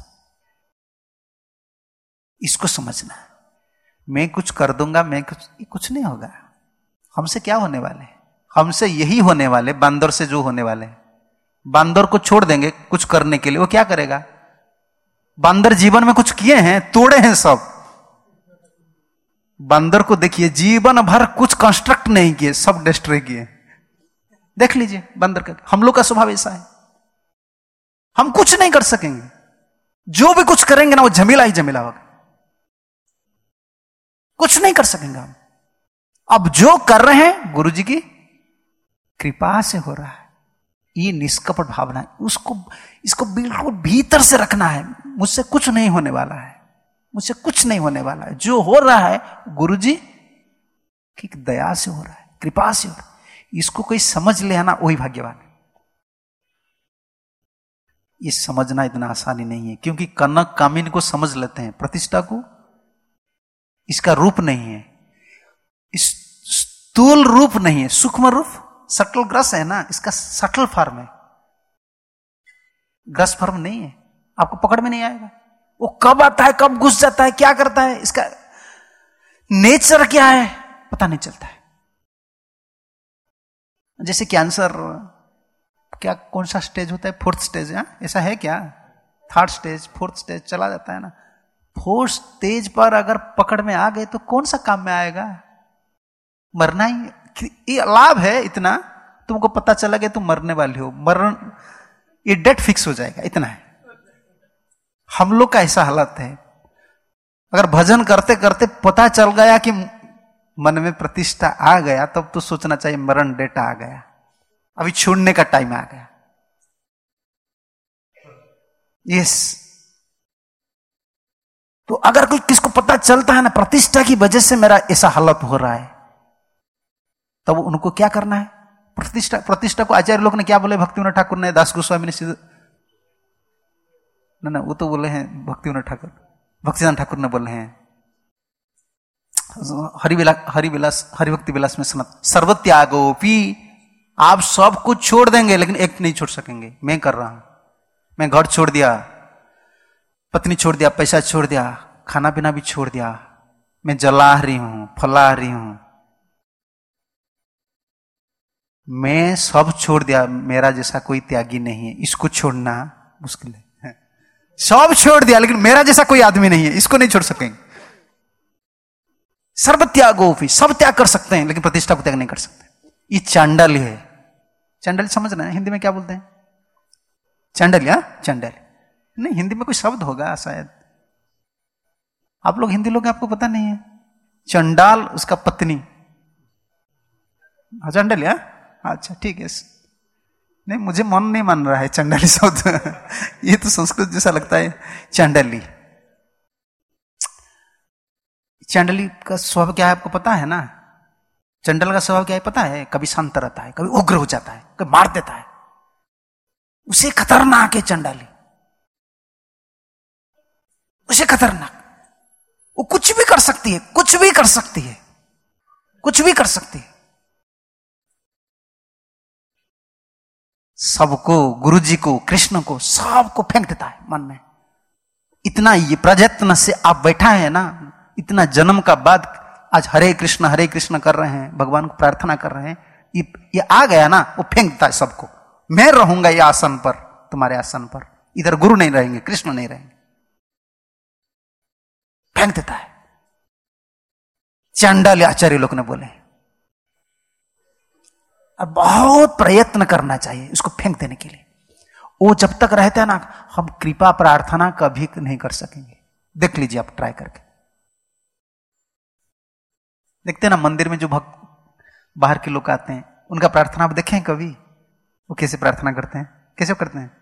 इसको समझना है। मैं कुछ कर दूंगा, मैं कुछ कुछ नहीं होगा। हमसे क्या होने वाले? हमसे यही होने वाले, बंदर से जो होने वाले। बंदर को छोड़ देंगे कुछ करने के लिए, वो क्या करेगा? बंदर जीवन में कुछ किए हैं? तोड़े हैं सब। बंदर को देखिए, जीवन भर कुछ कंस्ट्रक्ट नहीं किए, सब डिस्ट्रॉय किए। देख लीजिए बंदर का। हम लोग का स्वभाव ऐसा है, हम कुछ नहीं कर सकेंगे। जो भी कुछ करेंगे ना, वो झमेला ही झमेला होगा, कुछ नहीं कर सकेंगे हम। अब जो कर रहे हैं गुरु जी की कृपा से हो रहा है। ये निष्कपट भावना है, उसको इसको बिल्कुल भीतर से रखना है। मुझसे कुछ नहीं होने वाला है, मुझसे कुछ नहीं होने वाला है। जो हो रहा है गुरु जी की दया से हो रहा है, कृपा से हो रहा है। इसको कोई समझ ले ना, वही भाग्यवान है। ये समझना इतना आसानी नहीं है, क्योंकि कनक कामिनी को समझ लेते हैं, प्रतिष्ठा को इसका रूप नहीं है, इस स्थूल रूप नहीं है, सूक्ष्म रूप, सटल ग्रस है ना, इसका सटल फॉर्म है, ग्रस फॉर्म नहीं है। आपको पकड़ में नहीं आएगा। वो कब आता है, कब घुस जाता है, क्या करता है, इसका नेचर क्या है, पता नहीं चलता है। जैसे कैंसर, क्या कौन सा स्टेज होता है? फोर्थ स्टेज है, ऐसा है क्या? थर्ड स्टेज, फोर्थ स्टेज चला जाता है ना। फोर्थ स्टेज पर अगर पकड़ में आ गए तो कौन सा काम में आएगा? मरना ही। ये लाभ है इतना, तुमको पता चला गया तुम मरने वाले हो, मरण, ये डेट फिक्स हो जाएगा, इतना है। हम लोग का ऐसा हालत है। अगर भजन करते करते पता चल गया कि मन में प्रतिष्ठा आ गया, तब तो सोचना चाहिए मरण डेट आ गया, अभी छोड़ने का टाइम आ गया। यस। तो अगर कोई किसको पता चलता है ना, प्रतिष्ठा की वजह से मेरा ऐसा हालत हो रहा है, तब तो उनको क्या करना है? प्रतिष्ठा प्रतिष्ठा को आचार्य लोग ने क्या बोले? भक्तिविनोद ठाकुर ने, दास गोस्वामी ने, सीधे ना ना वो तो बोले हैं भक्तिविनोद ठाकुर, भक्तिदान ठाकुर ने बोले हैं हरिविलास हरिविलास हरिभक्ति विलास में सनत सर्वत्यागोपी, आप सब कुछ छोड़ देंगे लेकिन एक नहीं छोड़ सकेंगे। मैं कर रहा हूं, मैं घर छोड़ दिया, पत्नी छोड़ दिया, पैसा छोड़ दिया, खाना पीना भी छोड़ दिया, मैं जला रही हूं, फला रही हूं, मैं सब छोड़ दिया। मेरा जैसा कोई त्यागी नहीं है, इसको छोड़ना मुश्किल है। सब छोड़ दिया लेकिन मेरा जैसा कोई आदमी नहीं है, इसको नहीं छोड़ सकेंगे। सर्व त्यागो भी, सब त्याग कर सकते हैं लेकिन प्रतिष्ठा को त्याग नहीं कर सकते। ये चांडाल है। चांडाल समझना है, हिंदी में क्या बोलते हैं? चांडाल, या चांडाल नहीं, हिंदी में कोई शब्द होगा शायद, आप लोग हिंदी लोग आपको पता नहीं है। चंडाल उसका पत्नी, चांडाल, या अच्छा ठीक है। नहीं, मुझे मन नहीं मान रहा है चंडाली शब्द ये तो संस्कृत जैसा लगता है। चांडाली, चांडाली का स्वभाव क्या है आपको पता है ना? चंडाल का स्वभाव क्या है पता है? कभी शांत रहता है, कभी उग्र हो जाता है, कभी मार देता है। उसे खतरनाक है चंडाली, उसे खतरनाक। वो कुछ भी कर सकती है, कुछ भी कर सकती है, कुछ भी कर सकती है। सबको, गुरु जी को, कृष्ण को, सबको फेंक देता है मन में। इतना ये प्रयत्न से आप बैठा है ना, इतना जन्म का बाद आज हरे कृष्ण हरे कृष्ण कर रहे हैं, भगवान को प्रार्थना कर रहे हैं, ये, ये आ गया ना, वो फेंक देता है सबको। मैं रहूंगा ये आसन पर, तुम्हारे आसन पर, इधर गुरु नहीं रहेंगे, कृष्ण नहीं रहेंगे, फेंक देता है। चांडाल आचार्य लोग ने बोले। अब बहुत प्रयत्न करना चाहिए उसको फेंक देने के लिए। वो जब तक रहता है ना, हम कृपा प्रार्थना कभी नहीं कर सकेंगे। देख लीजिए आप ट्राई करके देखते हैं ना, मंदिर में जो भक्त बाहर के लोग आते हैं, उनका प्रार्थना आप देखें कभी? वो कैसे प्रार्थना करते हैं, कैसे करते हैं?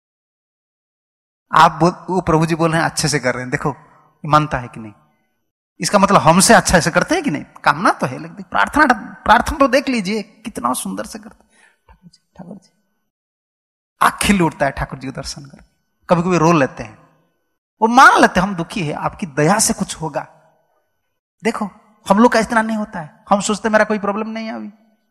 आप वो प्रभु जी बोल रहे हैं अच्छे से कर रहे हैं, देखो मानता है कि नहीं? इसका मतलब हमसे अच्छा ऐसे करते हैं कि नहीं? कामना तो है, लेकिन प्रार्थना प्रार्थना तो देख लीजिए कितना सुंदर से करते ठाकुर जी। ठाकुर जी आँख खिल उठता है ठाकुर जी को दर्शन कर। कभी कभी रो लेते हैं, वो मान लेते हैं हम दुखी है, आपकी दया से कुछ होगा। देखो हम लोग का इतना नहीं होता है, हम सोचते मेरा कोई प्रॉब्लम नहीं है, अभी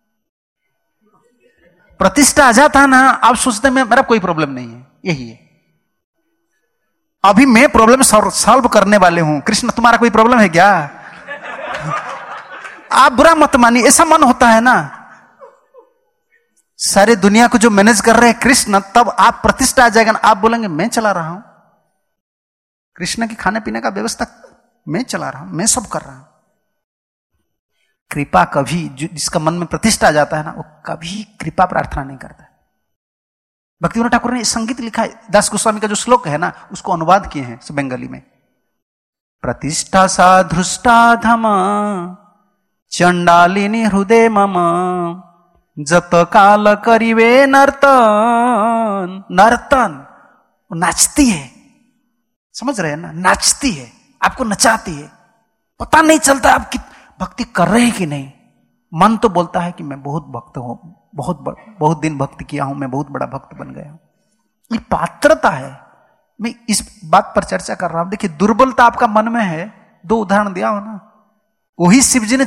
प्रतिष्ठा आ जाता है ना, आप सोचते हैं मेरा कोई प्रॉब्लम नहीं है। यही है, अभी मैं प्रॉब्लम सॉल्व करने वाले हूं। कृष्ण तुम्हारा कोई प्रॉब्लम है क्या? आप बुरा मत मानिए, ऐसा मन होता है ना। सारे दुनिया को जो मैनेज कर रहे हैं कृष्ण, तब आप प्रतिष्ठा आ जाएगा ना, आप बोलेंगे मैं चला रहा हूं कृष्ण के खाने पीने का व्यवस्था, मैं चला रहा हूं, मैं सब कर रहा हूं। कृपा कभी, जिसका मन में प्रतिष्ठा आ जाता है ना, वो कभी कृपा प्रार्थना नहीं करता। भक्तिविनोद ठाकुर ने संगीत लिखा है, दास गोस्वामी का जो श्लोक है ना, उसको अनुवाद किए हैं बंगाली में। प्रतिष्ठा सा धृष्टा धम चंडालिनी हृदय मम जत काल करिवे नर्तन। नर्तन नाचती है, समझ रहे हैं ना, नाचती है, आपको नचाती है, पता नहीं चलता आप भक्ति कर रहे हैं कि नहीं। मन तो बोलता है कि मैं बहुत भक्त हूं, बहुत बहुत दिन भक्ति किया हूं, मैं बहुत बड़ा भक्त बन गया हूं। ये पात्रता है। मैं इस बात पर चर्चा कर रहा हूं। देखिए दुर्बलता आपका मन में है, दो उदाहरण दिया हो ना, वही शिव जी ने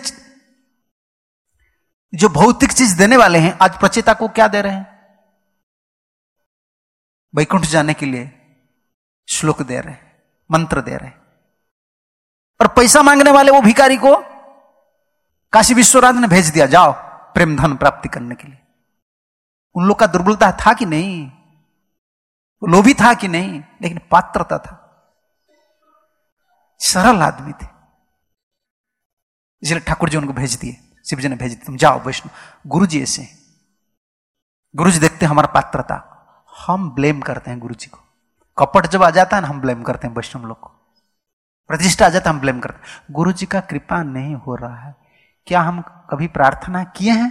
जो भौतिक चीज देने वाले हैं, आज प्रचेता को क्या दे रहे हैं? वैकुंठ जाने के लिए श्लोक दे रहे हैं, मंत्र दे रहे हैं। और पैसा मांगने वाले वो भिखारी को काशी विश्वनाथ ने भेज दिया, जाओ प्रेम धन प्राप्ति करने के लिए। उन लोग का दुर्बलता था कि नहीं? लोभी था कि नहीं? लेकिन पात्रता था, सरल आदमी थे, इसलिए ठाकुर जी उनको भेज दिए, शिव जी ने भेज दिया, तुम जाओ वैष्णव। गुरु जी ऐसे, गुरु जी देखते हैं हमारा पात्रता, हम ब्लेम करते हैं गुरु जी को। कपट जब आ जाता है ना, हम ब्लेम करते हैं वैष्णव लोग को। प्रतिष्ठा आ जाता है, हम ब्लेम करते हैं। गुरु जी का कृपा नहीं हो रहा है, क्या हम कभी प्रार्थना किए हैं?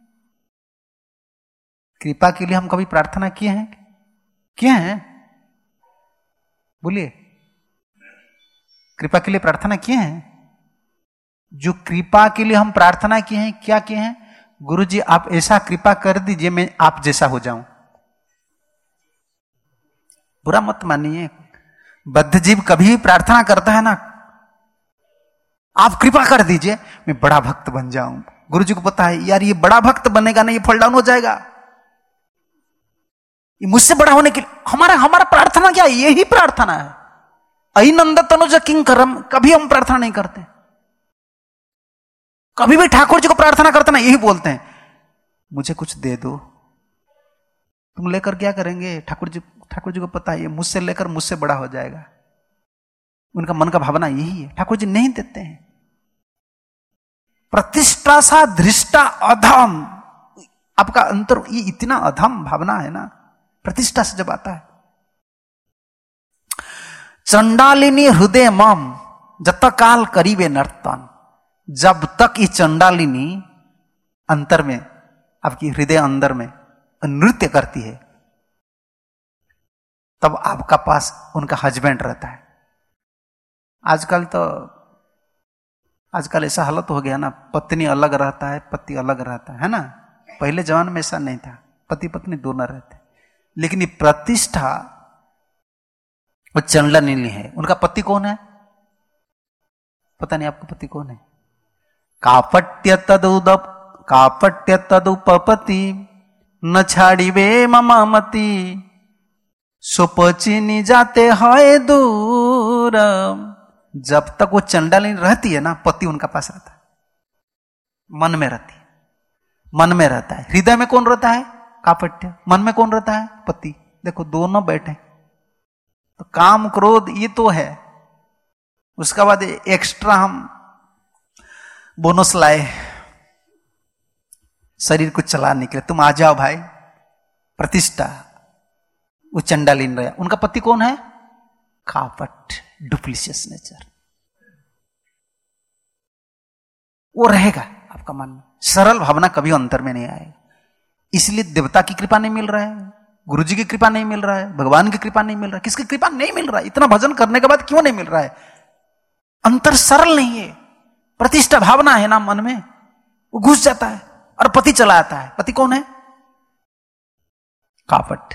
कृपा के लिए हम कभी प्रार्थना किए हैं? किए हैं? बोलिए, कृपा के लिए प्रार्थना किए हैं? जो कृपा के लिए हम प्रार्थना किए हैं, क्या किए हैं? गुरु जी आप ऐसा कृपा कर दीजिए मैं आप जैसा हो जाऊं। बुरा मत मानिए, बद्ध जीव कभी भी प्रार्थना करता है ना, आप कृपा कर दीजिए मैं बड़ा भक्त बन जाऊं। गुरु जी को पता है यार ये बड़ा भक्त बनेगा नहीं, ये फॉल डाउन हो जाएगा, ये मुझसे बड़ा होने के लिए हमारा हमारा प्रार्थना क्या है? यही प्रार्थना है। अहि नंद तनुज किंकरम, कभी हम प्रार्थना नहीं करते। कभी भी ठाकुर जी को प्रार्थना करते ना, यही बोलते हैं मुझे कुछ दे दो। तुम लेकर क्या करेंगे? ठाकुर जी ठाकुर जी को पता है ये मुझसे लेकर मुझसे बड़ा हो जाएगा। उनका मन का भावना यही है, ठाकुर जी नहीं देते हैं। प्रतिष्ठा सा धृष्टा अधम, आपका अंतर ये इतना अधम भावना है ना, प्रतिष्ठा से जब आता है। चंडालिनी हृदय मम जत काल करीबे नर्तन, जब तक ये चंडालिनी अंतर में, आपकी हृदय अंदर में नृत्य करती है, तब आपका पास उनका हस्बैंड रहता है। आजकल तो आजकल ऐसा हालत हो गया ना, पत्नी अलग रहता है, पति अलग रहता है ना। पहले जमाने में ऐसा नहीं था, पति पत्नी दोनों रहते। लेकिन ये प्रतिष्ठा वो चंडालिनी है। उनका पति कौन है? पता नहीं आपका पति कौन है? कापट्य तदुद कापट्य तदुपपति न छाड़िबे ममामति सुपचिनी जाते है दूर। जब तक वो चंडालिनी रहती है ना, पति उनका पास रहता है, मन में रहती है, मन में रहता है। हृदय में कौन रहता है? कापट्य। मन में कौन रहता है? पति। देखो दोनों बैठे, तो काम क्रोध ये तो है, उसका बाद एक्स्ट्रा हम बोनस लाए शरीर को चलाने के लिए, तुम आ जाओ भाई, प्रतिष्ठा। वो चंडालीन रहा। उनका पति कौन है? कापट, डुप्लीशियस नेचर। वो रहेगा आपका मन में, सरल भावना कभी अंतर में नहीं आएगा। इसलिए देवता की कृपा नहीं मिल रहा है, गुरु जी की कृपा नहीं मिल रहा है, भगवान की कृपा नहीं मिल रहा है। किसकी कृपा नहीं मिल रहा है? इतना भजन करने के बाद क्यों नहीं मिल रहा है? अंतर सरल नहीं है, प्रतिष्ठा भावना है ना मन में, वो घुस जाता है और पति चला आता है। पति कौन है? कापट।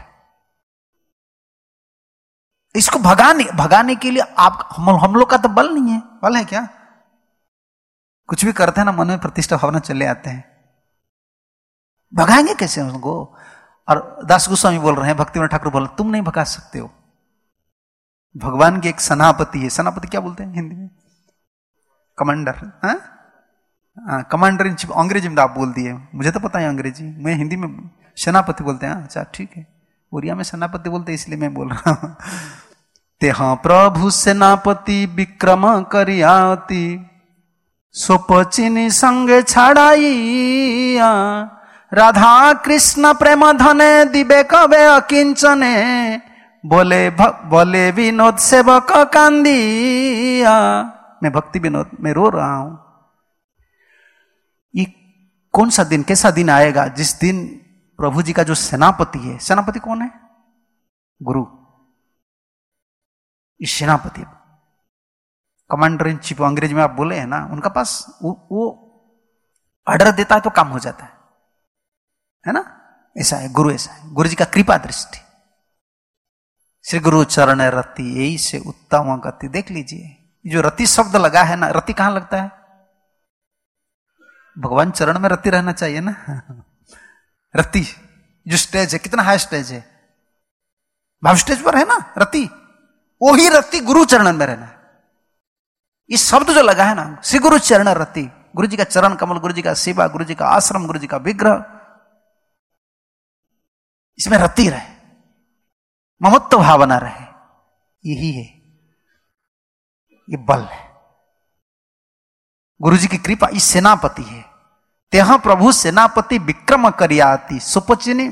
इसको भगाने भगाने के लिए आप हम, हम लोग का तो बल नहीं है। बल है क्या? कुछ भी करते हैं ना मन में प्रतिष्ठा भावना चले आते हैं, भगाएंगे कैसे उनको? और दास गोस्वामी बोल रहे हैं, भक्तिविनोद ठाकुर बोल रहे, तुम नहीं भगा सकते हो। भगवान की एक सेनापति है। सेनापति क्या बोलते हैं हिंदी में? कमांडर। हाँ, कमांडर इन चीफ अंग्रेजी में आप बोल दिए, मुझे तो पता है अंग्रेजी, मैं हिंदी में सेनापति बोलते हैं। अच्छा ठीक है, उड़िया में सेनापति बोलते हैं इसलिए मैं बोल रहा हूं। तेहा प्रभु सेनापति विक्रम करियाती, सोपचिनी संगे छाड़ाइया, राधा कृष्ण प्रेम धने दिबे कबे अकिंचने, बोले बोले विनोद सेवक कांदिया। मैं भक्ति विनोद में रो रहा हूं। ये कौन सा दिन, कैसा दिन आएगा जिस दिन प्रभु जी का जो सेनापति है, सेनापति कौन है? गुरु। ये सेनापति कमांडर इन चीफ अंग्रेजी में आप बोले हैं ना, उनका पास वो, वो ऑर्डर देता है तो काम हो जाता है, है ना? ऐसा है गुरु, ऐसा है गुरु जी का कृपा दृष्टि। श्री गुरु चरण रति यही से उत्तम गति। देख लीजिए जो रति शब्द लगा है ना, रति कहां लगता है? भगवान चरण में रति रहना चाहिए ना। रति जो स्टेज है, कितना हाई स्टेज है, भाव स्टेज पर है ना रति, वही रति गुरु चरण में रहना है। ये शब्द जो लगा है ना, श्री गुरु चरण रति, गुरु जी का चरण कमल, गुरु जी का सेवा, गुरु जी का आश्रम, गुरु जी का विग्रह, इसमें रति रहे, ममत्व भावना रहे, यही है, ये बल है गुरु जी की कृपा। इस सेनापति है तेहा प्रभु सेनापति विक्रम करियाती, सुपचिनी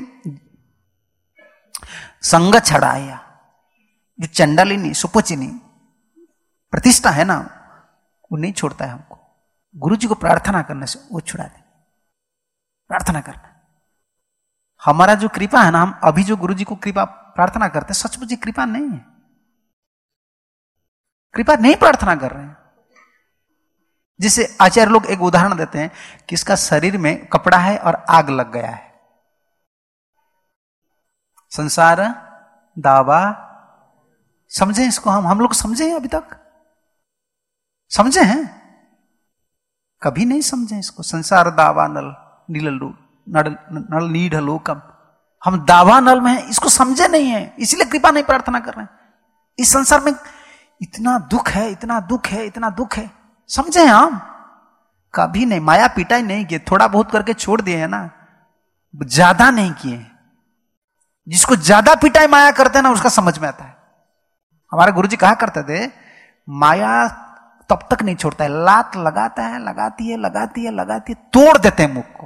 संग छड़ाया। जो चंडालिनी सुपचिनी प्रतिष्ठा है ना, वो नहीं छोड़ता है हमको। गुरु जी को प्रार्थना करने से वो छुड़ा दे। प्रार्थना करना, हमारा जो कृपा है ना, हम अभी जो गुरु जी को कृपा प्रार्थना करते हैं, सचमुच कृपा नहीं है, कृपा नहीं प्रार्थना कर रहे हैं। जिसे आचार्य लोग एक उदाहरण देते हैं कि इसका शरीर में कपड़ा है और आग लग गया है। संसार दावा, समझे इसको? हम हम लोग समझे हैं? अभी तक समझे हैं? कभी नहीं समझे इसको। संसार दावा नल नील नल नीढ़ लोकम, हम दावा नल में हैं, इसको समझे नहीं है, इसलिए कृपा नहीं प्रार्थना कर रहे हैं। इस संसार में इतना दुख है, इतना दुख है, इतना दुख है, समझे हैं हम? कभी नहीं। माया पिटाई नहीं किए, थोड़ा बहुत करके छोड़ दिए है ना, ज्यादा नहीं किए। जिसको ज्यादा पिटाई माया करते हैं ना, उसका समझ में आता है। हमारे गुरुजी कहा करते थे, माया तब तक नहीं छोड़ता है, लात लगाता है, लगाती है लगाती है लगाती है, तोड़ देते हैं मुख को,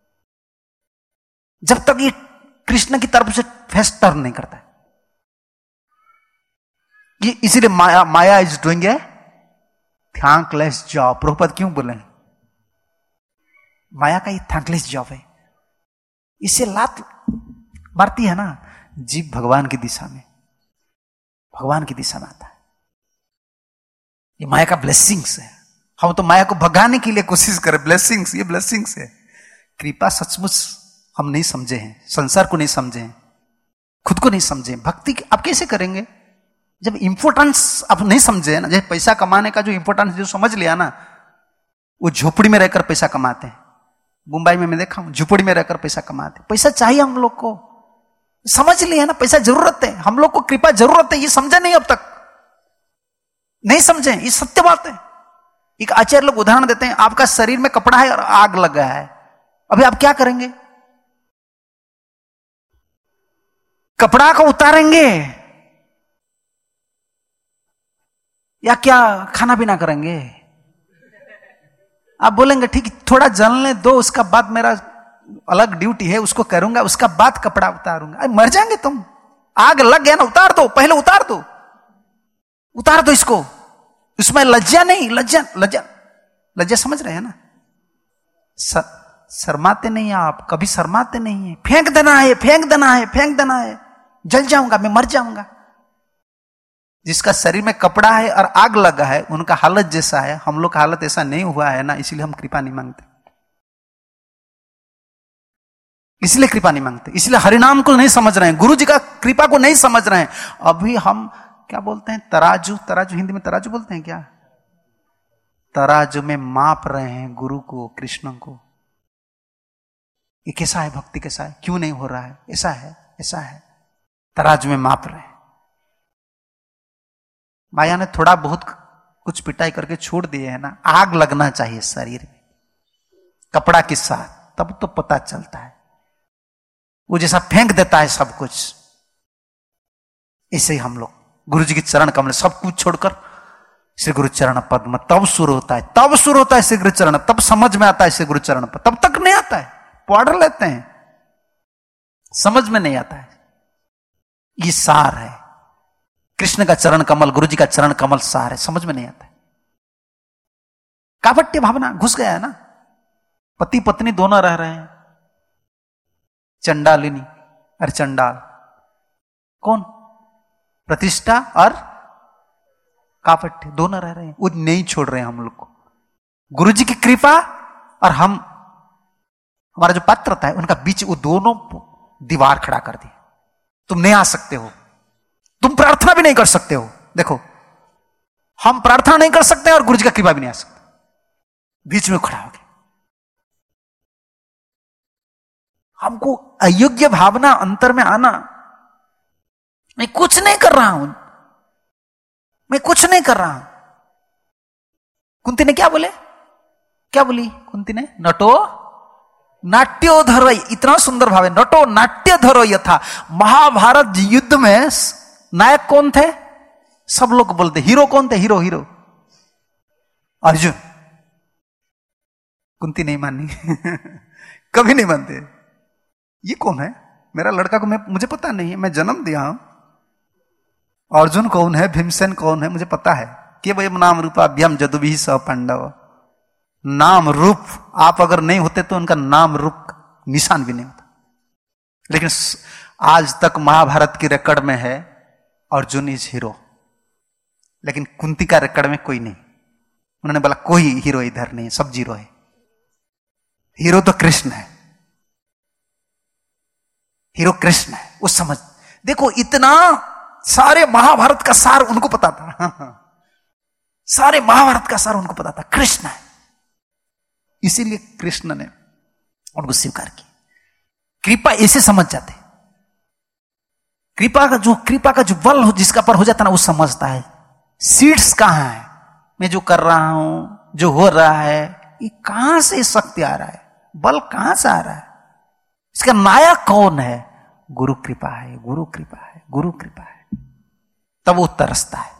जब तक ये कृष्ण की तरफ से फेस टर्न नहीं करता है। ये इसीलिए माया Maya is doing a thankless job. Prabhupada क्यों बोले? माया का ये थैंकलेस जॉब है। इससे लात मारती है ना, जीव भगवान की दिशा में, भगवान की दिशा में आता है। ये माया का ब्लेसिंग्स है। हम तो माया को भगाने के लिए कोशिश करें, ब्लेसिंग्स, ये ब्लेसिंग्स है। कृपा सचमुच हम नहीं समझे हैं, संसार को नहीं समझे हैं, खुद को नहीं समझे। भक्ति आप कैसे करेंगे जब इंपोर्टेंस आप नहीं समझे ना? जैसे पैसा कमाने का जो इंपोर्टेंस जो समझ लिया ना, वो झोपड़ी में रहकर पैसा कमाते हैं। मुंबई में मैं देखा हूं, झोपड़ी में रहकर पैसा कमाते। पैसा चाहिए हम लोग को, समझ लिया ना, पैसा जरूरत है, हम लोग को कृपा जरूरत है, ये समझे नहीं, अब तक नहीं समझे, ये सत्य बात है। एक आचार्य लोग उदाहरण देते हैं, आपका शरीर में कपड़ा है और आग लग गया है, अभी आप क्या करेंगे? कपड़ा को उतारेंगे या क्या खाना पीना करेंगे? आप बोलेंगे ठीक थोड़ा जलने दो, उसका बाद मेरा अलग ड्यूटी है, उसको करूंगा, उसका बाद कपड़ा उतारूंगा। अरे मर जाएंगे तुम, आग लग गया ना, उतार दो, पहले उतार दो, उतार दो इसको। उसमें लज्जा नहीं, लज्जा लज्जा लज्जा समझ रहे हैं ना? स, शर्माते नहीं आप, कभी शर्माते नहीं है। फेंक देना है, फेंक देना है, फेंक देना है, जल जाऊंगा मैं, मर जाऊंगा। जिसका शरीर में कपड़ा है और आग लगा है, उनका हालत जैसा है, हम लोग का हालत ऐसा नहीं हुआ है ना, इसलिए हम कृपा नहीं मांगते, इसलिए कृपा नहीं मांगते, इसलिए हरिनाम को नहीं समझ रहे हैं, गुरु जी का कृपा को नहीं समझ रहे हैं। अभी हम क्या बोलते हैं, तराजू, तराजू हिंदी में तराजू बोलते हैं क्या, तराजू में माप रहे हैं गुरु को, कृष्ण को। ये कैसा है भक्ति, कैसा है, क्यों नहीं हो रहा है, ऐसा है ऐसा है, तराजू में माप रहे हैं। माया ने थोड़ा बहुत कुछ पिटाई करके छोड़ दिए है ना, आग लगना चाहिए शरीर में कपड़ा के साथ, तब तो पता चलता है। वो जैसा फेंक देता है सब कुछ, ऐसे ही हम लोग गुरु जी के चरण कमल सब कुछ छोड़कर श्री गुरु चरण पद्म, तब शुरू होता है, तब शुरू होता है श्री गुरु चरण, तब समझ में आता है श्री गुरु चरण पद्म, तब तक नहीं आता है, पढ़ लेते हैं, समझ में नहीं आता है। ये सार है, कृष्ण का चरण कमल, गुरु जी का चरण कमल सार है, समझ में नहीं आता है। कापट्य भावना घुस गया है ना, पति पत्नी दोनों रह रहे हैं, चंडालिनी और चंडाल, कौन, प्रतिष्ठा और कापट्य दोनों रह रहे हैं, वो नहीं छोड़ रहे हैं हम लोग को। गुरु जी की कृपा और हम, हमारा जो पात्रता है, उनका बीच वो दोनों दीवार खड़ा कर दी। तुम नहीं आ सकते हो, तुम प्रार्थना भी नहीं कर सकते हो। देखो, हम प्रार्थना नहीं कर सकते और गुरु जी का कृपा भी नहीं आ सकता, बीच में खड़ा हो गया। हमको अयोग्य भावना अंतर में आना, मैं कुछ नहीं कर रहा हूं, मैं कुछ नहीं कर रहा हूं। कुंती ने क्या बोले, क्या बोली कुंती ने, नटो नाट्योधरो, इतना सुंदर भाव है, नटो नाट्यधरो यथा। महाभारत युद्ध में नायक कौन थे, सब लोग बोलते, हीरो कौन थे, हीरो हीरो अर्जुन। कुंती नहीं मानी कभी नहीं मानते, ये कौन है, मेरा लड़का को मैं, मुझे पता नहीं है, मैं जन्म दिया हूं, अर्जुन कौन है, भीमसेन कौन है, मुझे पता है कि वही नाम रूपाभ्याम जदुभिः सह पांडव। नाम रूप आप अगर नहीं होते तो उनका नाम रूप निशान भी नहीं होता। लेकिन आज तक महाभारत की रिकॉर्ड में है अर्जुन इज हीरो, लेकिन कुंती का रिकॉर्ड में कोई नहीं। उन्होंने बोला कोई हीरो इधर नहीं, सब जीरो है, हीरो तो कृष्ण है, हीरो कृष्ण है। वो समझ, देखो इतना सारे महाभारत का सार उनको पता था सारे महाभारत का सार उनको पता था, कृष्ण है, इसीलिए कृष्ण ने उनको स्वीकार किया। कृपा ऐसे समझ जाते, कृपा का जो कृपा का जो बल हो, जिसका पर हो जाता ना, वो समझता है सीड्स कहां है, मैं जो कर रहा हूं, जो हो रहा है, ये कहां से शक्ति आ रहा है, बल कहां से आ रहा है, इसका नायक कौन है, गुरु कृपा है, गुरु कृपा है, गुरु कृपा है। तब वो तरसता है,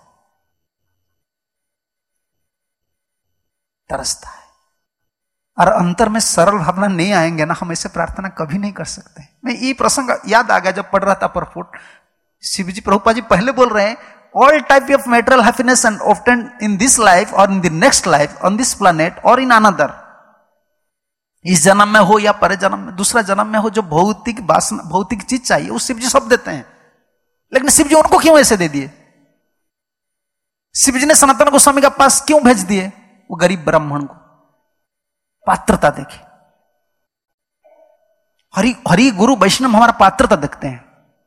तरसता है। और अंतर में सरल भावना नहीं आएंगे ना, हम ऐसे प्रार्थना कभी नहीं कर सकते। मैं ये प्रसंग याद आ गया जब पढ़ रहा था परफोट, शिवजी प्रभुपाद जी पहले बोल रहे हैं, all type of material happiness and often in this life और in the next life on this planet और इन अनदर, इस जन्म में हो या परे जन्म में, दूसरा जन्म में हो, जो भौतिक वासना, भौतिक चीज चाहिए वो शिवजी सब देते हैं। लेकिन शिवजी उनको क्यों ऐसे दे दिए, शिवजी ने सनातन गोस्वामी के पास क्यों भेज दिए, वो गरीब ब्राह्मण को पात्रता देखे। हरि हरि गुरु वैष्णव हमारा पात्रता देखते हैं,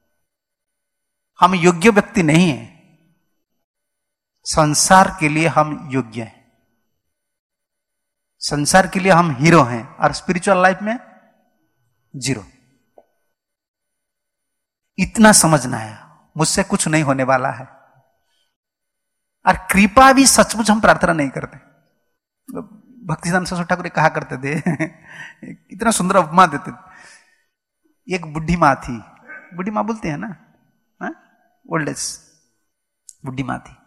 हम योग्य व्यक्ति नहीं है, संसार के लिए हम योग्य हैं, संसार के लिए हम हीरो हैं, और स्पिरिचुअल लाइफ में जीरो। इतना समझना है, मुझसे कुछ नहीं होने वाला है। और कृपा भी सचमुच हम प्रार्थना नहीं करते। भक्तिसिद्धांत सरस्वती ठाकुर कहा करते थे इतना सुंदर उपमा देते, एक बुढ़ी माँ थी, बुढ़ी माँ बोलते हैं ना, ओल्ड एज बुढ़ी माँ थी,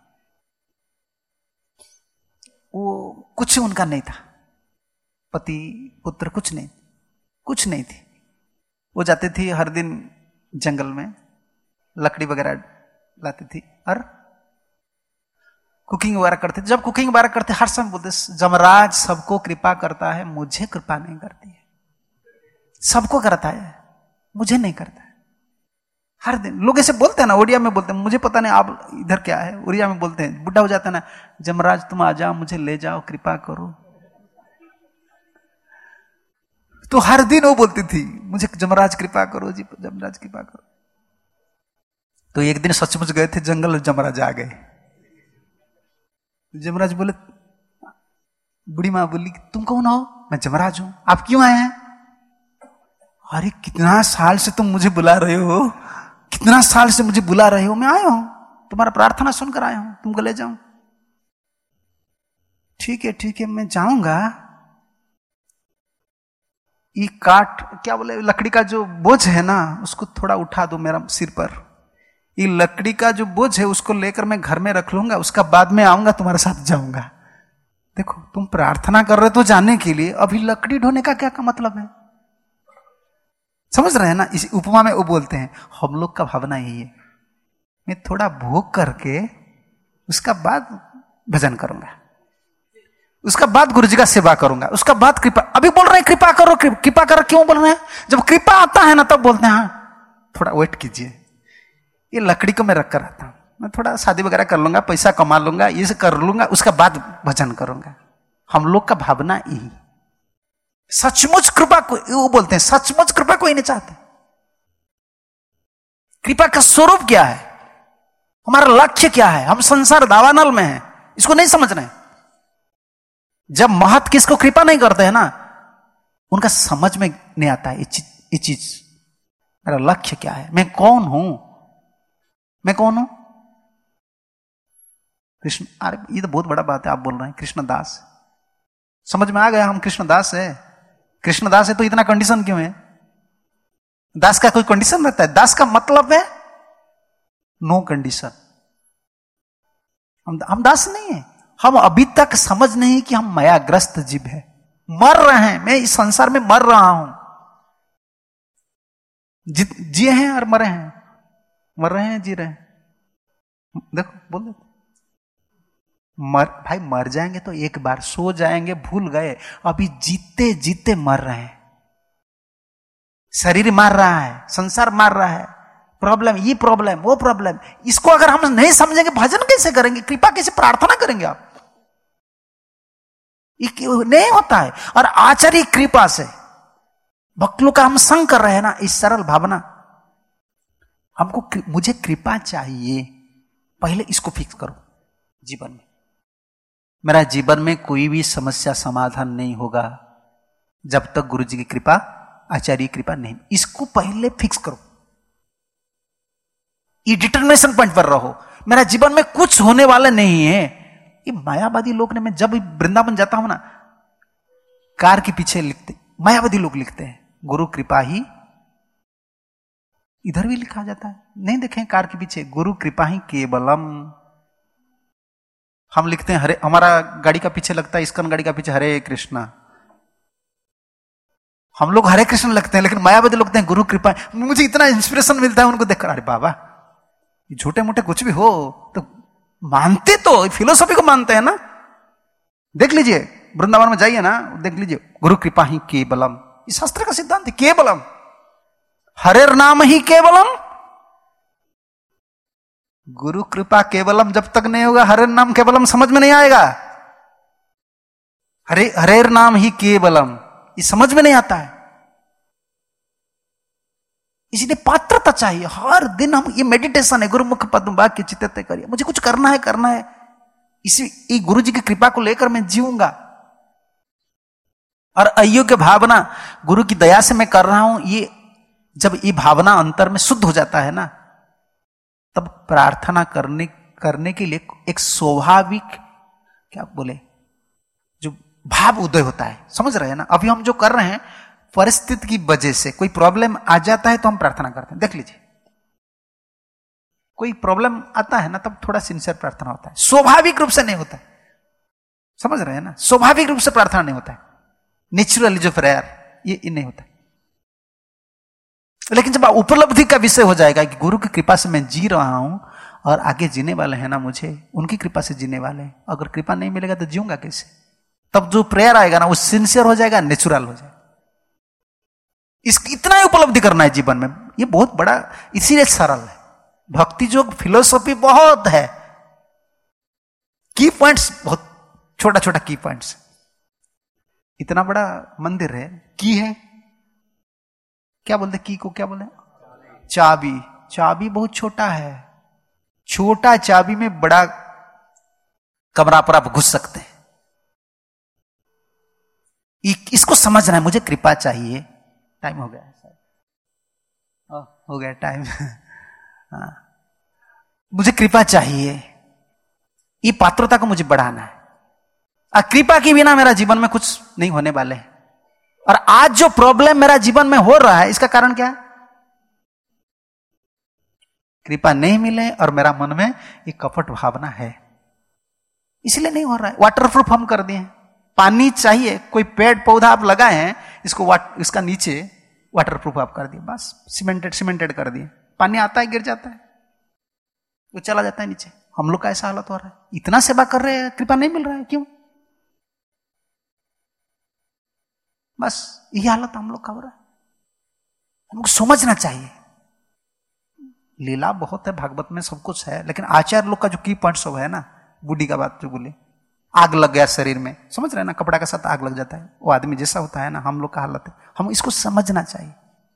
वो कुछ उनका नहीं था, पति पुत्र कुछ नहीं, कुछ नहीं थी। वो जाती थी हर दिन जंगल में, लकड़ी वगैरह लाती थी और कुकिंग वगैरह करते थे। जब कुकिंग वगैरह करते हर समय बोलते, जमराज सबको कृपा करता है, मुझे कृपा नहीं करती है, सबको करता है, मुझे नहीं करता है। हर दिन लोग ऐसे बोलते हैं ना, उड़िया में बोलते हैं, मुझे पता नहीं आप इधर क्या है, उड़िया में बोलते हैं, बुढ़ा हो जाता है ना, जमराज तुम आ जाओ, मुझे ले जाओ, कृपा करो। तो हर दिन वो बोलती थी, मुझे जमराज कृपा करो जी, जमराज कृपा करो। तो एक दिन सचमुच गए थे जंगल और जमराज आ गए। जमराज बोले, बुढ़ी मां बोली, तुम कौन हो? मैं जमराज हूं। आप क्यों आए हैं? अरे कितना साल से तुम मुझे बुला रहे हो, कितना साल से मुझे बुला रहे हो, मैं आया हूं, तुम्हारा प्रार्थना सुनकर आया हूं, तुमको ले जाऊं। ठीक है ठीक है, मैं जाऊंगा। ये काट क्या बोले, लकड़ी का जो बोझ है ना, उसको थोड़ा उठा दो मेरा सिर पर। ये लकड़ी का जो बोझ है उसको लेकर मैं घर में रख लूंगा, उसका बाद में आऊंगा, तुम्हारे साथ जाऊंगा। देखो तुम प्रार्थना कर रहे तो जाने के लिए, अभी लकड़ी ढोने का क्या का मतलब है? समझ रहे हैं ना? इस उपमा में वो बोलते हैं, हम लोग का भावना यही है, मैं थोड़ा भोग करके उसका बाद भजन करूंगा, उसका बाद गुरु जी का सेवा करूंगा, उसका बाद कृपा। अभी बोल रहे हैं कृपा करो, कृपा करो, क्यों बोल रहे हैं? जब कृपा आता है ना तब बोलते हैं हाँ थोड़ा वेट कीजिए, ये लकड़ी को मैं रख कर आता हूं, मैं थोड़ा शादी वगैरह कर लूंगा, पैसा कमा लूंगा, ये से कर लूंगा, उसका बाद भजन करूंगा। हम लोग का भावना यही। सचमुच कृपा को वो बोलते हैं, सचमुच कृपा कोई नहीं चाहते। कृपा का स्वरूप क्या है, हमारा लक्ष्य क्या है? हम संसार दावानल में हैं, इसको नहीं समझ रहे। जब महत किसको कृपा नहीं करते हैं ना, उनका समझ में नहीं आता है ये चीज, मेरा लक्ष्य क्या है, मैं कौन हूं, मैं कौन हूं? कृष्ण, अरे ये तो बहुत बड़ा बात है, आप बोल रहे हैं कृष्णदास, समझ में आ गया हम कृष्णदास है। कृष्णदास है तो इतना कंडीशन क्यों है? दास का कोई कंडीशन रहता है? दास का मतलब है नो कंडीशन। हम हम दास नहीं है, हम अभी तक समझ नहीं कि हम मायाग्रस्त जीव है, मर रहे हैं, मैं इस संसार में मर रहा हूं। जिए हैं और मरे हैं, मर रहे हैं, जी रहे हैं। देखो बोल दो, मर भाई मर जाएंगे तो एक बार, सो जाएंगे भूल गए, अभी जीते जीते मर रहे हैं। शरीर मार रहा है, संसार मार रहा है, प्रॉब्लम ये प्रॉब्लम वो प्रॉब्लम। इसको अगर हम नहीं समझेंगे, भजन कैसे करेंगे, कृपा कैसे प्रार्थना करेंगे आप? नहीं होता है। और आचार्य कृपा से भक्त लोग का हम संग कर रहे हैं ना, इस सरल भावना, हमको मुझे कृपा चाहिए, पहले इसको फिक्स करो जीवन में। मेरा जीवन में कोई भी समस्या समाधान नहीं होगा जब तक गुरु जी की कृपा, आचार्य की कृपा नहीं। इसको पहले फिक्स करो, ये डिटर्मिनेशन पॉइंट पर रहो। मेरा जीवन में कुछ होने वाला नहीं है। ये मायावादी लोग ने, मैं जब वृंदावन जाता हूं ना, कार के पीछे लिखते, मायावादी लोग लिखते हैं गुरु कृपा ही, इधर भी लिखा जाता है, नहीं देखें कार के पीछे, गुरु कृपा ही केवलम। हम लिखते हैं हरे, हमारा गाड़ी का पीछे लगता है, इसकन गाड़ी का पीछे हरे कृष्णा, हम लोग हरे कृष्ण लगते हैं, लेकिन मायावादी लोग हैं गुरु कृपा। मुझे इतना इंस्पिरेशन मिलता है उनको देखकर, अरे बाबा झूठे मोटे कुछ भी हो तो मानते, तो फिलोसॉफी को मानते हैं ना। देख लीजिए वृंदावन में जाइए ना, देख लीजिए गुरु कृपा ही केवलम, इस शास्त्र का सिद्धांत है केवलम। हरेर नाम ही केवलम, गुरु कृपा केवलम जब तक नहीं होगा, हरेर नाम केवलम समझ में नहीं आएगा। हरे हरेर नाम ही केवलम, ये समझ में नहीं आता है। इसलिए पात्रता चाहिए। हर दिन हम, ये मेडिटेशन है, गुरुमुख पद्म वाक्य चित्ते करिए, मुझे कुछ करना है करना है, इसी गुरु जी की कृपा को लेकर मैं जीऊंगा। और अयोग्य भावना गुरु की दया से मैं कर रहा हूं, ये जब ये भावना अंतर में शुद्ध हो जाता है ना, तब प्रार्थना करने करने के लिए एक स्वाभाविक, क्या बोले, जो भाव उदय होता है। समझ रहे हैं ना? अभी हम जो कर रहे हैं, परिस्थिति की वजह से कोई प्रॉब्लम आ जाता है तो हम प्रार्थना करते हैं। देख लीजिए, कोई प्रॉब्लम आता है ना, तब थोड़ा सिंसियर प्रार्थना होता है, स्वाभाविक रूप से नहीं होता है। समझ रहे हैं ना? स्वाभाविक रूप से प्रार्थना नहीं होता है, नेचुरली जो प्रेयर, ये, ये नहीं होता है। लेकिन जब उपलब्धि का विषय हो जाएगा कि गुरु की कृपा से मैं जी रहा हूं और आगे जीने वाले हैं ना, मुझे उनकी कृपा से जीने वाले हैं, अगर कृपा नहीं मिलेगा तो जीऊंगा कैसे? तब जो प्रेयर आएगा ना, वो सिंसियर हो जाएगा, नेचुरल हो जाएगा। इस इतना ही उपलब्धि करना है जीवन में, ये बहुत बड़ा, इसीलिए सरल है। भक्ति योग फिलोसॉफी बहुत है, की पॉइंट्स बहुत छोटा छोटा की पॉइंट्स। इतना बड़ा मंदिर है, की है, क्या बोलते की को, क्या बोले, चाबी। चाबी बहुत छोटा है, छोटा चाबी में बड़ा कमरा पर आप घुस सकते हैं। इसको समझना है। मुझे कृपा चाहिए। टाइम हो गया सर, हो गया टाइम। हाँ, मुझे कृपा चाहिए, ये पात्रता को मुझे बढ़ाना है। और कृपा के बिना मेरा जीवन में कुछ नहीं होने वाले है। और आज जो प्रॉब्लम मेरा जीवन में हो रहा है, इसका कारण क्या है? कृपा नहीं मिले और मेरा मन में ये कपट भावना है, इसलिए नहीं हो रहा है। वाटरप्रूफ हम कर दिए। पानी चाहिए, कोई पेड़ पौधा आप लगाए हैं, इसको वाट, इसका नीचे वाटरप्रूफ आप कर दिए, बस सीमेंटेड सीमेंटेड कर दिए, पानी आता है गिर जाता है, वो चला जाता है नीचे। हम लोग का ऐसा हालत हो रहा है। इतना सेवा कर रहे हैं, कृपा नहीं मिल रहा है, क्यों? बस यही हालत हम लोग का हो रहा है। हमको समझना चाहिए, लीला बहुत है, भागवत में सब कुछ है, लेकिन आचार्य लोग का जो की पॉइंट सब है ना, बूढ़ी का बात जो बोले, आग लग गया शरीर में, समझ रहे हैं ना, कपड़ा के साथ आग लग जाता है, वो आदमी जैसा होता है ना, हम लोग का हालत है। हम इसको समझना चाहिए।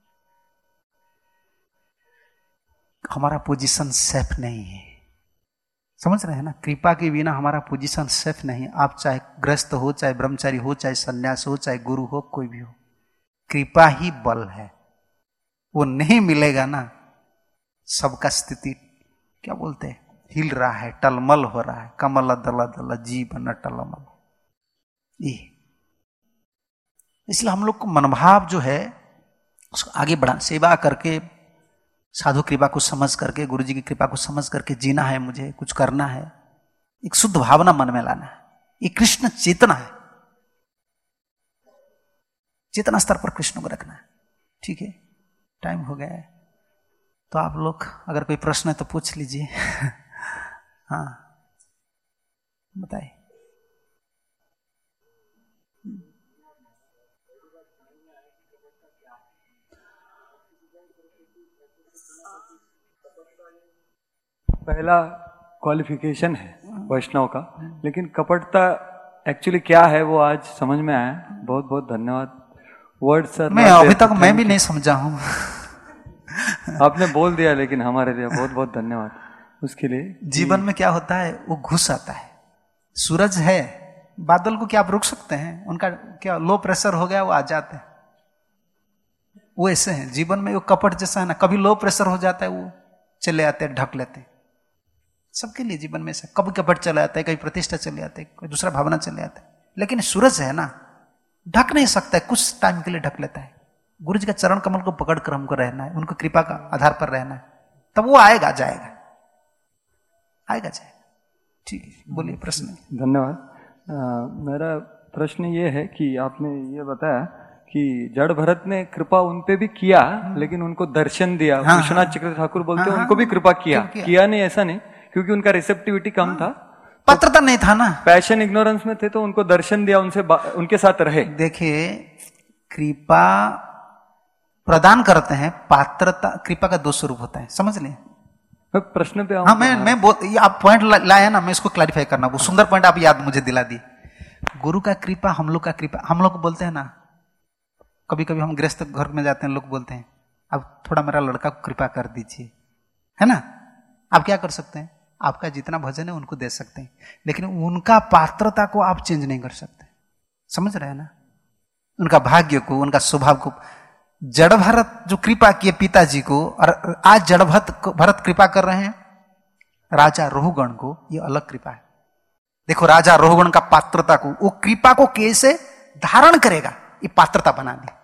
हमारा पोजीशन सेफ नहीं है, समझ रहे हैं ना। कृपा के बिना हमारा पोजीशन सेफ नहीं। आप चाहे ग्रस्त हो, चाहे ब्रह्मचारी हो, चाहे सन्यास हो, चाहे गुरु हो, कोई भी हो, कृपा ही बल है। वो नहीं मिलेगा ना, सबका स्थिति क्या बोलते हैं, हिल रहा है, टलमल हो रहा है। कमल दल दल जीवन टलमल, ये इसलिए हम लोग को मनोभाव जो है उसको आगे बढ़ा, सेवा करके, साधु कृपा को समझ करके, गुरु जी की कृपा को समझ करके जीना है। मुझे कुछ करना है, एक शुद्ध भावना मन में लाना है। ये कृष्ण चेतना है, चेतना स्तर पर कृष्ण को रखना है। ठीक है, टाइम हो गया है, तो आप लोग अगर कोई प्रश्न है तो पूछ लीजिए। हाँ बताइए। पहला क्वालिफिकेशन है वैष्णव का, लेकिन कपटता एक्चुअली क्या है वो आज समझ में आया। बहुत बहुत धन्यवाद। वर्ड सर मैं अभी तक मैं भी नहीं समझा हूं। आपने बोल दिया, लेकिन हमारे लिए बहुत बहुत धन्यवाद उसके लिए। जीवन में क्या होता है, वो घुस आता है। सूरज है, बादल को क्या आप रोक सकते हैं? उनका क्या लो प्रेशर हो गया, वो आ जाते हैं। वो ऐसे हैं जीवन में, वो कपट जैसा है ना, कभी लो प्रेशर हो जाता है, वो चले आते हैं, ढक लेते हैं। सबके लिए जीवन में से कभी कपट चले आता है, कभी प्रतिष्ठा चले आते है, कोई दूसरा भावना चले आता है। लेकिन सूरज है ना, ढक नहीं सकता है, कुछ टाइम के लिए ढक लेता है। गुरु जी का चरण कमल को पकड़ कर हमको रहना है, उनको कृपा का आधार पर रहना है, तब वो आएगा जाएगा, आएगा जाएगा। ठीक है, बोलिए प्रश्न। धन्यवाद। मेरा प्रश्न ये है कि आपने ये बताया कि जड़ भरत ने कृपा उनपे भी किया, लेकिन उनको दर्शन दिया। हाँ, विश्वनाथ चक्रवर्ती ठाकुर बोलते हैं हाँ, उनको भी कृपा किया, किया, किया नहीं ऐसा नहीं, क्योंकि उनका रिसेप्टिविटी कम था, पात्रता नहीं था ना, पैशन इग्नोरेंस में थे, तो उनको दर्शन दिया, उनसे उनके साथ रहे। देखिए, कृपा प्रदान करते हैं, पात्रता, कृपा का दो स्वरूप होता है, समझ लें। प्रश्न पे हाँ, मैं मैं ये आप पॉइंट लाए ना, मैं इसको क्लैरिफाई करना, वो सुंदर पॉइंट आप याद मुझे दिला दी। गुरु का कृपा, हम लोग का कृपा, हम लोग बोलते हैं ना, कभी कभी हम गृहस्थ घर में जाते हैं, लोग बोलते हैं अब थोड़ा मेरा लड़का को कृपा कर दीजिए, है ना। आप क्या कर सकते हैं, आपका जितना भजन है उनको दे सकते हैं, लेकिन उनका पात्रता को आप चेंज नहीं कर सकते, समझ रहे हैं ना। उनका भाग्य को, उनका स्वभाव को। जड़ भरत जो कृपा किए पिताजी को, और आज जड़ भरत भरत कृपा कर रहे हैं राजा रोहगण को, ये अलग कृपा है। देखो राजा रोहगण का पात्रता को, वो कृपा को कैसे धारण करेगा, ये पात्रता बना दी।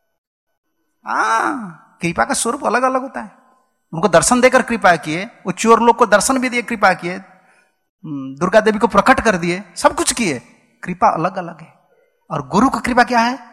हाँ, कृपा का स्वरूप अलग अलग होता है। उनको दर्शन देकर कृपा किए, वो चोर लोग को दर्शन भी दिए, कृपा किए, दुर्गा देवी को प्रकट कर दिए, सब कुछ किए। कृपा अलग अलग है। और गुरु की कृपा क्या है,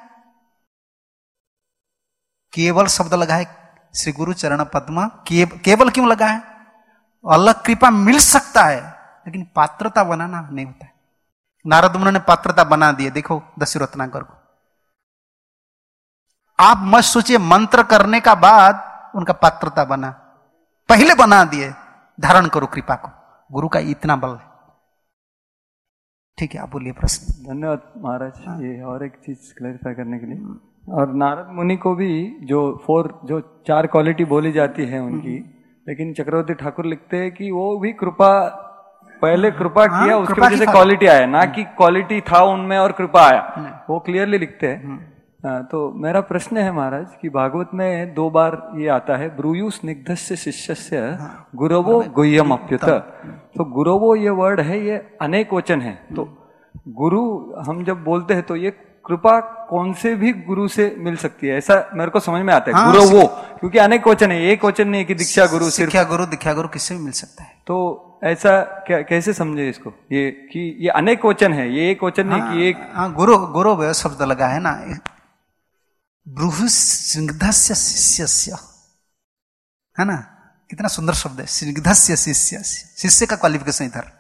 केवल शब्द लगा है श्री गुरु चरण पद्म, केवल क्यों लगा है? अलग कृपा मिल सकता है, लेकिन पात्रता बनाना नहीं होता है। नारद मुनि ने पात्रता बना दिए, देखो दशरथ नागर को। आप मत सोचिए मंत्र करने का बाद उनका पात्रता बना, पहले बना दिए धारण करो कृपा को, गुरु का इतना बल है। ठीक है, आप बोलिए प्रश्न। धन्यवाद महाराज, ये और एक चीज क्लैरिफाई करने के लिए। और नारद मुनि को भी जो फोर जो चार क्वालिटी बोली जाती है उनकी, लेकिन चक्रवर्ती ठाकुर लिखते हैं कि वो भी कृपा, पहले कृपा हाँ, किया उसकी कृपा वजह की से क्वालिटी आया, ना कि क्वालिटी था उनमें और कृपा आया, वो क्लियरली लिखते हैं। हाँ, तो मेरा प्रश्न है महाराज कि भागवत में दो बार ये आता है, ब्रूयु स्निग्धस्य शिष्यस्य गुरवो गुह्यम अप्युत। तो गुरवो ये वर्ड है, ये अनेक वचन है। तो गुरु हम जब बोलते हैं तो ये कृपा कौन से भी गुरु से मिल सकती है, ऐसा मेरे को समझ में आता है। हाँ, गुरु वो, क्योंकि अनेक वचन है, एक वचन नहीं कि दीक्षा गुरु, शिक्षा गुरु, दीक्षा गुरु किससे भी मिल सकता है। तो ऐसा क्या, कैसे समझे इसको, ये कि ये अनेक वचन है, ये एक वचन नहीं कि एक। हाँ, गुरु गुरु वे शब्द लगा है ना, ब्रूहु स्निग्धस्य शिष्यस्य, है ना, कितना सुंदर शब्द है, स्निग्धस्य शिष्य, शिष्य का क्वालिफिकेशन इधर।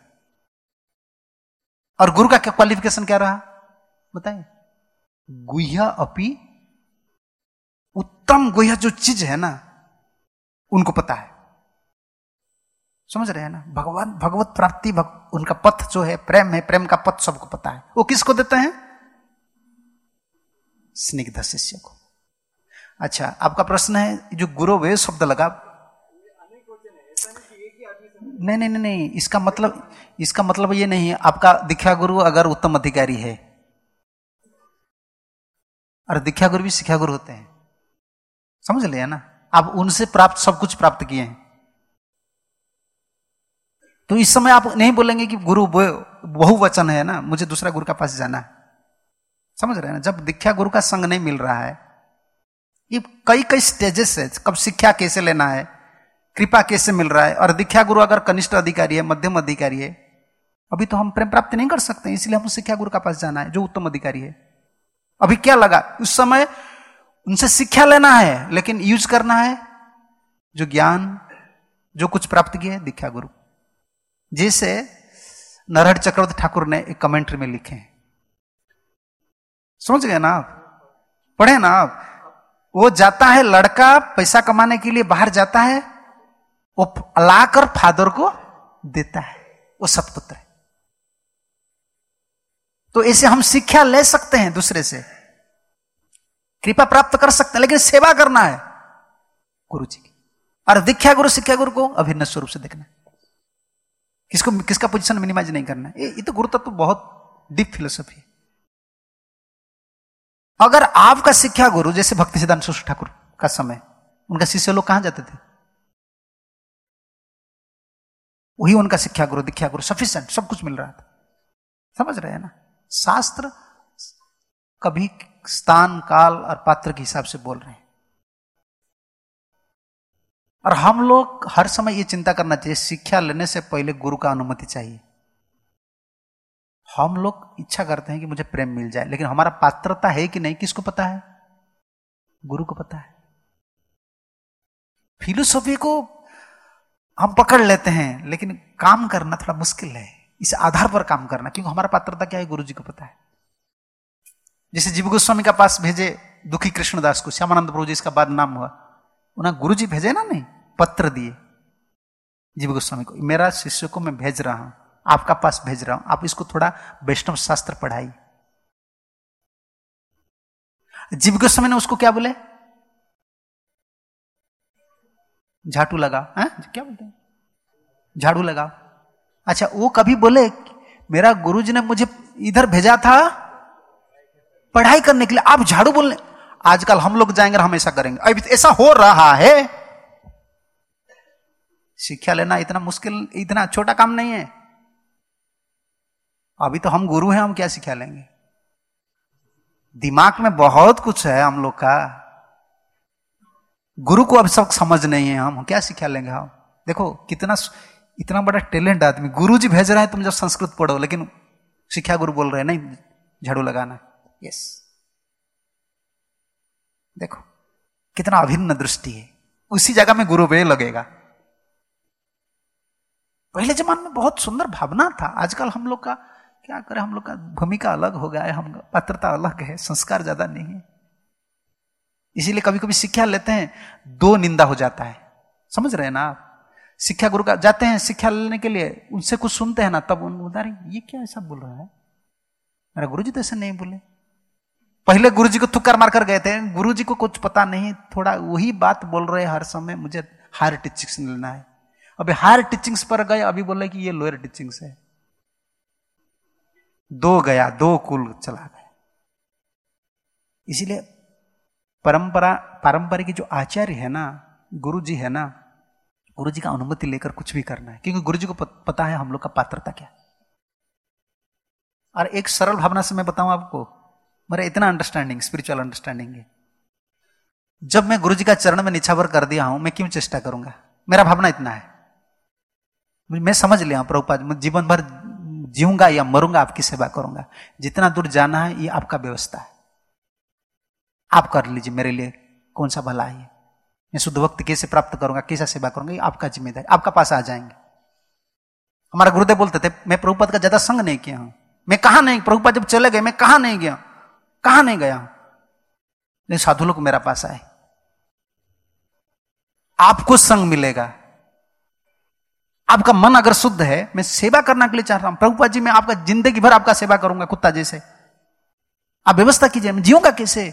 और गुरु का क्या क्वालिफिकेशन क्या रहा बताइए? गुह्य अपि, उत्तम गुह्य जो चीज है ना उनको पता है, समझ रहे हैं ना। भगवान भगवत प्राप्ति भग, उनका पथ जो है प्रेम है, प्रेम का पथ सबको पता है। वो किसको देते हैं? स्निग्ध शिष्य को। अच्छा, आपका प्रश्न है जो गुरु वे शब्द लगा, नहीं नहीं नहीं नहीं इसका मतलब इसका मतलब ये नहीं है आपका दीक्षा गुरु अगर उत्तम अधिकारी है, और दीक्षा गुरु भी शिक्षा गुरु होते हैं, समझ लिया ना। आप उनसे प्राप्त सब कुछ प्राप्त किए हैं, तो इस समय आप नहीं बोलेंगे कि गुरु बहुवचन है ना, मुझे दूसरा गुरु के पास जाना है, समझ रहे हैं ना। जब दीक्षा गुरु का संग नहीं मिल रहा है, ये कई कई स्टेजेस है, कब शिक्षा कैसे लेना है, कृपा कैसे मिल रहा है, और दीक्षा गुरु अगर कनिष्ठ अधिकारी है, मध्यम अधिकारी है, अभी तो हम प्रेम प्राप्ति नहीं कर सकते, इसलिए हम शिक्षा गुरु का पास जाना है जो उत्तम अधिकारी है। अभी क्या लगा, उस समय उनसे शिक्षा लेना है, लेकिन यूज करना है जो ज्ञान जो कुछ प्राप्त किया है दीक्षा गुरु। जैसे नरहरि चक्रवर्ती ठाकुर ने एक कमेंट्री में लिखे हैं, समझ गए ना आप, पढ़े ना आप। वो जाता है, लड़का पैसा कमाने के लिए बाहर जाता है, वो लाकर फादर को देता है, वो सतपुत्र है। तो ऐसे हम शिक्षा ले सकते हैं, दूसरे से कृपा प्राप्त कर सकते हैं, लेकिन सेवा करना है गुरु जी की। और दीक्षा गुरु शिक्षा गुरु को अभिन्न स्वरूप से देखना है, किसको किसका पोजीशन मिनिमाइज नहीं करना है। ये तो गुरु तत्व तो बहुत डीप फिलोसफी है। अगर आपका शिक्षा गुरु जैसे भक्ति सिद्धांत सरस्वती ठाकुर का समय, उनका शिष्य लोग कहां जाते थे? वही उनका शिक्षा गुरु दीक्षा गुरु, सफिशिएंट, सब कुछ मिल रहा था, समझ रहे हैं ना। शास्त्र कभी स्थान काल और पात्र के हिसाब से बोल रहे हैं, और हम लोग हर समय ये चिंता करना चाहिए, शिक्षा लेने से पहले गुरु का अनुमति चाहिए। हम लोग इच्छा करते हैं कि मुझे प्रेम मिल जाए, लेकिन हमारा पात्रता है कि नहीं किसको पता है? गुरु को पता है। फिलोसॉफी को हम पकड़ लेते हैं, लेकिन काम करना थोड़ा मुश्किल है, इस आधार पर काम करना, क्योंकि हमारा पात्रता क्या है गुरु जी को पता है। जैसे जीव गोस्वामी का पास भेजे दुखी कृष्णदास को, श्यामानंद प्रभु जी इसका बाद नाम हुआ, उन्हें गुरु जी भेजे ना, नहीं पत्र दिए जीव गोस्वामी को, मेरा शिष्य को मैं भेज रहा हूं, आपका पास भेज रहा हूं, आप इसको थोड़ा वैष्णव शास्त्र पढ़ाइए। जीव गोस्वामी ने उसको क्या बोले? झाड़ू लगा, है? क्या बोलते हैं? झाड़ू लगा। अच्छा, वो कभी बोले मेरा गुरुजी ने मुझे इधर भेजा था पढ़ाई करने के लिए, आप झाड़ू बोलने? आजकल हम लोग जाएंगे और हम ऐसा करेंगे, अभी ऐसा हो रहा है। शिक्षा लेना इतना मुश्किल, इतना छोटा काम नहीं है। अभी तो हम गुरु हैं, हम क्या शिक्षा लेंगे? दिमाग में बहुत कुछ है हम लोग का, गुरु को अब सब समझ नहीं है, हम क्या शिक्षा लेंगे? हम देखो कितना इतना बड़ा टैलेंट आदमी, गुरु जी भेज रहे हैं तुम जब संस्कृत पढ़ो, लेकिन शिक्षा गुरु बोल रहे हैं नहीं झाड़ू लगाना। यस, देखो कितना अभिन्न दृष्टि है, उसी जगह में गुरु वे लगेगा। पहले जमाने में बहुत सुंदर भावना था, आजकल हम लोग का क्या करें, हम लोग का भूमिका अलग हो गया है, हम पात्रता अलग है, संस्कार ज्यादा नहीं है। इसीलिए कभी कभी शिक्षा लेते हैं, दो निंदा हो जाता है। समझ रहे हैं ना आप? शिक्षा गुरु का जाते हैं शिक्षा लेने के लिए, उनसे कुछ सुनते हैं ना, तब उन ये क्या ऐसा बोल रहा है, मेरा गुरुजी तो ऐसे नहीं बोले। पहले गुरुजी को थुक्कर मार कर गए थे, गुरुजी को कुछ पता नहीं, थोड़ा वही बात बोल रहे हर समय, मुझे हायर टीचिंग्स लेना है। अभी हायर टीचिंग्स पर गए, अभी बोले कि ये लोअर टीचिंग्स है। दो गया, दो कुल चला गया। इसीलिए परंपरा पारंपरिक जो आचार्य है ना, गुरुजी है ना, गुरुजी का अनुमति लेकर कुछ भी करना है, क्योंकि गुरुजी को पता है हम लोग का पात्रता क्या। और एक सरल भावना से मैं बताऊं आपको, मेरा इतना अंडरस्टैंडिंग, स्पिरिचुअल अंडरस्टैंडिंग है, जब मैं गुरुजी का चरण में निछावर कर दिया हूं, मैं क्यों चेष्टा करूंगा? मेरा भावना इतना है, मैं समझ लिया प्रभुपाद, मैं जीवन भर जीऊंगा या मरूंगा आपकी सेवा करूंगा। जितना दूर जाना है ये आपका व्यवस्था है, आप कर लीजिए मेरे लिए कौन सा भला है। मैं शुद्ध भक्ति कैसे प्राप्त करूंगा, कैसा सेवा करूंगा, ये आपका जिम्मेदारी, आपका पास आ जाएंगे। हमारा गुरुदेव बोलते थे, मैं प्रभुपाद का ज्यादा संग नहीं किया हूं। मैं कहा नहीं, प्रभुपाद जब चले गए मैं कहा नहीं गया, कहा नहीं गया, लेकिन साधु लोग मेरा पास आए। आपको संग मिलेगा, आपका मन अगर शुद्ध है, मैं सेवा करने के लिए चाह रहा हूं प्रभुपाद जी, मैं आपका जिंदगी भर आपका सेवा करूंगा कुत्ता जैसे, आप व्यवस्था कीजिए, मैं जीऊंगा कैसे,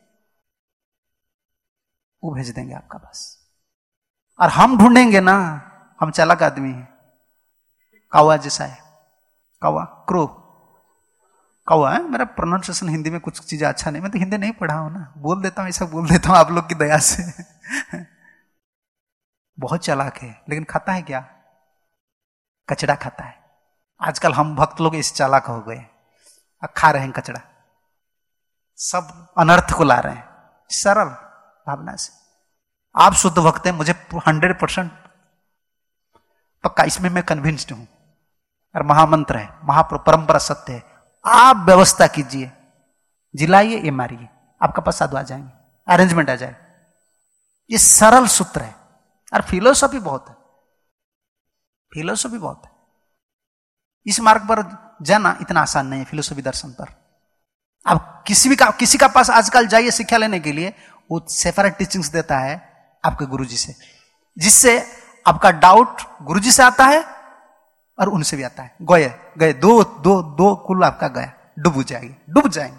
वो भेज देंगे आपका पास। और हम ढूंढेंगे ना, हम चालाक आदमी हैं, कौवा जैसा है, कौवा, क्रो, कौवा है। मेरा प्रोनाउंसिएशन हिंदी में कुछ चीजें अच्छा नहीं, मैं तो हिंदी नहीं पढ़ा हूं ना, बोल देता हूं, ऐसा बोल देता हूं आप लोग की दया से। बहुत चालाक है, लेकिन खाता है क्या? कचड़ा खाता है। आजकल हम भक्त लोग इस चालाक हो गए, खा रहे हैं कचड़ा, सब अनर्थ को ला रहे हैं। सरल भावना से आप शुद्ध भक्त हैं, मुझे हंड्रेड परसेंट पक्का इसमें मैं कन्विंस्ड हूं, और महामंत्र है, महापरंपरा सत्य है। आप व्यवस्था कीजिए, जिलाइए, ये मारिए, आपका पास साधु आ जाएंगे, अरेंजमेंट आ जाए। ये सरल सूत्र है, और फिलोसॉफी बहुत है, फिलोसॉफी बहुत है। इस मार्ग पर जाना इतना आसान नहीं है, फिलोसॉफी दर्शन पर। आप किसी भी का किसी का पास आजकल जाइए शिक्षा लेने के लिए, वो सेपरेट टीचिंग्स देता है आपके गुरुजी से, जिससे आपका डाउट गुरुजी से आता है और उनसे भी आता है। गए गए दो दो दो कुल आपका गया, डूब जाएंगे, डूब जाएंगे।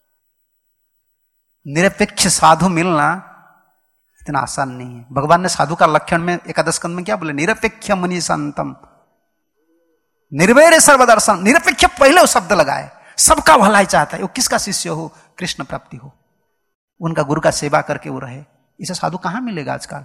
निरपेक्ष साधु मिलना इतना आसान नहीं है। भगवान ने साधु का लक्षण में एकादश स्कंद में क्या बोले? निरपेक्ष मुनि संतम निर्वैर सर्वदर्शन। निरपेक्ष पहले वो शब्द लगाए, सबका भलाई चाहता है। वो किसका शिष्य हो? कृष्ण प्राप्ति हो, उनका गुरु का सेवा करके वो रहे। इसे साधु कहां मिलेगा आजकल?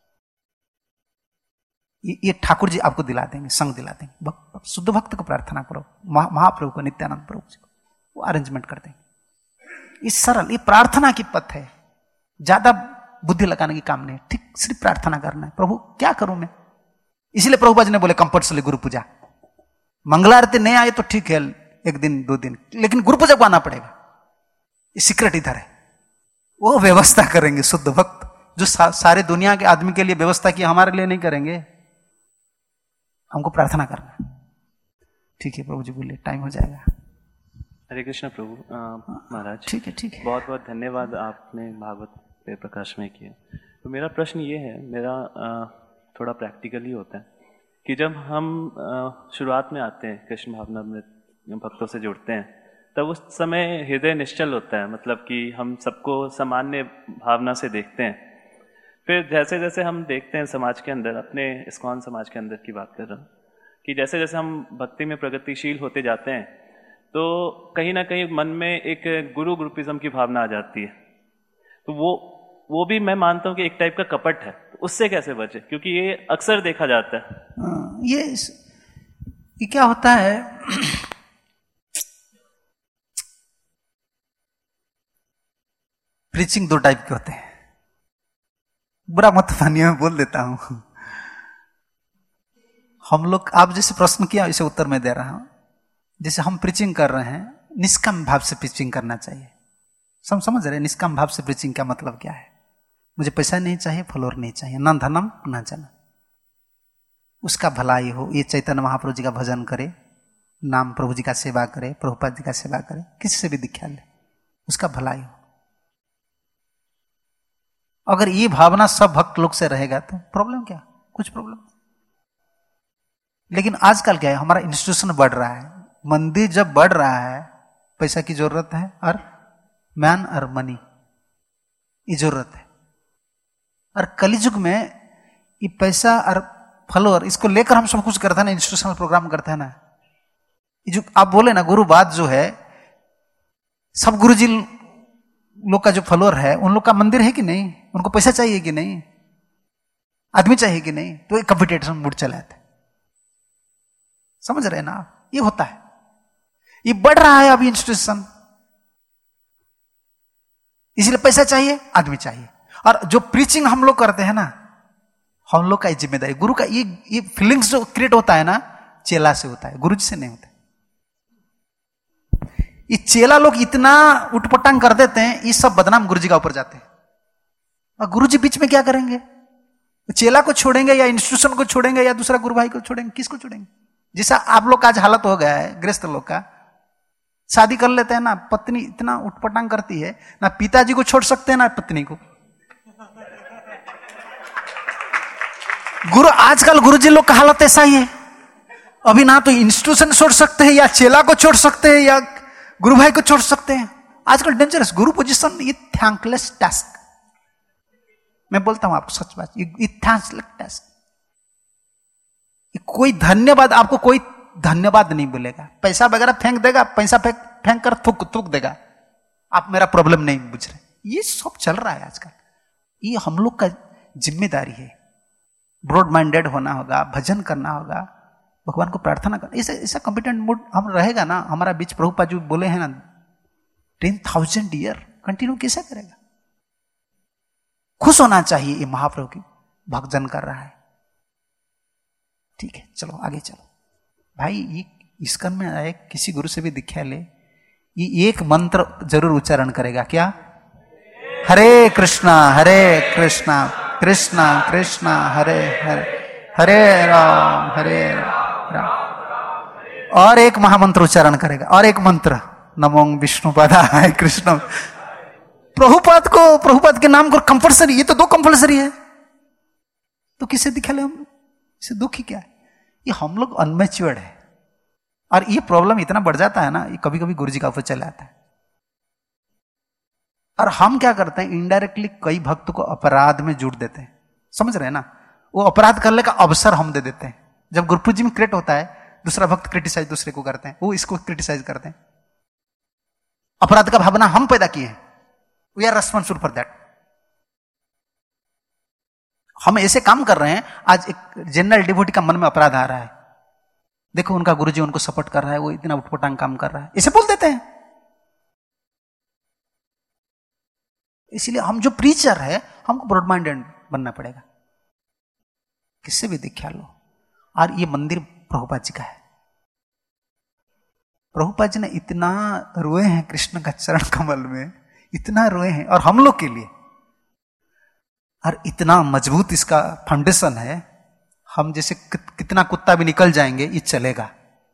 ये, ये ठाकुर जी आपको दिला देंगे, संग दिला देंगे। भक्त, शुद्ध भक्त को प्रार्थना करो, महाप्रभु को, नित्यानंद प्रभु जी को, वो अरेंजमेंट कर देंगे। ये सरल, ये प्रार्थना की पथ है, ज्यादा बुद्धि लगाने की काम नहीं। ठीक सिर्फ प्रार्थना करना है, प्रभु क्या करूं मैं। इसलिए प्रभुपाद जी ने बोले कंपल्सरी गुरु पूजा। मंगलारती नहीं आए तो ठीक है, एक दिन दो दिन, लेकिन गुरु पूजा को आना पड़ेगा। ये सीक्रेट इधर है, वो व्यवस्था करेंगे शुद्ध भक्त, जो सा, सारे दुनिया के आदमी के लिए व्यवस्था की, हमारे लिए नहीं करेंगे। हमको प्रार्थना करना। ठीक है प्रभु जी, बोलिए, टाइम हो जाएगा। हरे कृष्ण प्रभु महाराज। ठीक है ठीक है, बहुत बहुत धन्यवाद, आपने भागवत पे प्रकाश में किया। तो मेरा प्रश्न ये है, मेरा आ, थोड़ा प्रैक्टिकली होता है कि जब हम शुरुआत में आते हैं, कृष्ण भावना में भक्तों से जुड़ते हैं, तब उस समय हृदय निश्चल होता है, मतलब कि हम सबको सामान्य भावना से देखते हैं। फिर जैसे जैसे हम देखते हैं समाज के अंदर, अपने इस्कॉन समाज के अंदर की बात कर रहा हूँ, कि जैसे जैसे हम भक्ति में प्रगतिशील होते जाते हैं, तो कहीं ना कहीं मन में एक गुरु ग्रुपिज्म की भावना आ जाती है। तो वो वो भी मैं मानता हूँ कि एक टाइप का कपट है। तो उससे कैसे बचे, क्योंकि ये अक्सर देखा जाता है। आ, ये ये क्या होता है, प्रीचिंग दो टाइप के होते हैं। बुरा मत मानिए, मैं बोल देता हूं। हम लोग, आप जैसे प्रश्न किया इसे उत्तर में दे रहा हूं। जैसे हम प्रीचिंग कर रहे हैं, निष्काम भाव से प्रीचिंग करना चाहिए। सम समझ रहे हैं निष्काम भाव से प्रीचिंग का मतलब क्या है? मुझे पैसा नहीं चाहिए, फलोर नहीं चाहिए, न धनम न जन, उसका भलाई हो। ये चैतन्य महाप्रभु जी का भजन करे, नाम प्रभु जी का सेवा करे, प्रभुपाद जी का सेवा करे, किसी से भी दीक्षा ले, उसका भलाई हो। अगर ये भावना सब भक्त लोग से रहेगा तो प्रॉब्लम क्या, कुछ प्रॉब्लम। लेकिन आजकल क्या है, हमारा इंस्टीट्यूशन बढ़ रहा है, मंदिर जब बढ़ रहा है, पैसा की जरूरत है और मैन और मनी ये जरूरत है। और कलियुग में ये पैसा और फॉलोअर इसको लेकर हम सब कुछ करते हैं ना, इंस्टीट्यूशनल प्रोग्राम करते हैं ना। ये जो आप बोले ना गुरुवाद जो है, सब गुरुजी लोग का जो फॉलोअर है उन लोग का मंदिर है कि नहीं, उनको पैसा चाहिए कि नहीं, आदमी चाहिए कि नहीं, तो एक कंपटीशन मूड चला जाता है। समझ रहे ना आप, ये होता है, ये बढ़ रहा है अभी इंस्टीट्यूशन, इसलिए पैसा चाहिए, आदमी चाहिए। और जो प्रीचिंग हम लोग करते हैं ना, हम लोग का ये जिम्मेदारी, गुरु का ये ये फीलिंग्स जो क्रिएट होता है ना, चेला से होता है, गुरु जी से नहीं होता। ये चेला लोग इतना उटपटांग कर देते हैं, ये सब बदनाम गुरु जी का ऊपर जाते हैं। और गुरु जी बीच में क्या करेंगे, चेला को छोड़ेंगे या इंस्टीट्यूशन को छोड़ेंगे या दूसरा गुरु भाई को छोड़ेंगे, किसको छोड़ेंगे? जैसा आप लोग का आज हालत हो गया है गृहस्थ लोग का, शादी कर लेते हैं ना, पत्नी इतना उटपटांग करती है ना, पिताजी को छोड़ सकते हैं ना पत्नी को। गुरु आजकल गुरुजी लोग का हालत ऐसा ही है, अभी ना तो इंस्टीट्यूशन छोड़ सकते हैं, या चेला को छोड़ सकते हैं, या गुरु भाई को छोड़ सकते हैं। आजकल डेंजरस गुरु पोजीशन, ये थैंकलेस टास्क। मैं बोलता हूं आपको सच बात, ये थैंकलेस टास्क। कोई धन्यवाद, आपको कोई धन्यवाद नहीं बोलेगा, पैसा वगैरह फेंक देगा, पैसा फेंक फेंक कर थूक थूक देगा, आप मेरा प्रॉब्लम नहीं बुझ रहे। ये सब चल रहा है आजकल। ये हम लोग का जिम्मेदारी है, ब्रॉड माइंडेड होना होगा, भजन करना होगा, भगवान को प्रार्थना करना। ऐसा ऐसा कॉम्पिटेंट मूड हम रहेगा ना, हमारा बीच प्रभुपाद जी बोले हैं ना, टेन थाउजेंड ईयर कंटिन्यू कैसे करेगा? खुश होना चाहिए, ये महाप्रभु की भक्तजन कर रहा है। ठीक है, चलो आगे चलो भाई। ये इसकन में आए, किसी गुरु से भी दीक्षा ले, ये एक मंत्र जरूर उच्चारण करेगा, क्या? हरे कृष्णा हरे कृष्णा कृष्णा कृष्णा हरे हरे हरे राम हरे राम। और एक महामंत्र उच्चारण करेगा, और एक मंत्र, नमो विष्णुपादाय कृष्ण। प्रभुपाद को, प्रभुपाद के नाम को कंपल्सरी, ये तो दो कंपल्सरी है, तो किसे दिखा ले हम? इससे दुख ही क्या है? ये हम लोग अनमेच्योर्ड है, और ये प्रॉब्लम इतना बढ़ जाता है ना, ये कभी कभी गुरुजी का ऊपर चला आता है। और हम क्या करते हैं, इनडायरेक्टली कई भक्त को अपराध में जुड़ देते हैं। समझ रहे हैं ना, वो अपराध करने का अवसर हम दे देते हैं। जब गुरुजी में क्रिएट होता है, दूसरा भक्त क्रिटिसाइज दूसरे को करते हैं, वो इसको क्रिटिसाइज करते हैं। अपराध का भावना हम पैदा किए हैं, we are responsible for that. हम ऐसे काम कर रहे हैं, आज एक जनरल डिवोटी का मन में अपराध आ रहा है, देखो उनका गुरुजी उनको सपोर्ट कर रहा है, वो इतना उठपटांग काम कर रहा है, ऐसे बोल देते हैं। इसलिए हम जो प्रीचर है, हमको ब्रॉड माइंडेड बनना पड़ेगा, किससे भी दीक्षा लो। और ये मंदिर प्रभुपाद जी का है। प्रभुपाद जी ने इतना रोए हैं कृष्ण का चरण कमल में, इतना रोए हैं, और हम लोग के लिए, और इतना मजबूत इसका फाउंडेशन है। हम जैसे कितना कुत्ता भी निकल जाएंगे, ये चलेगा।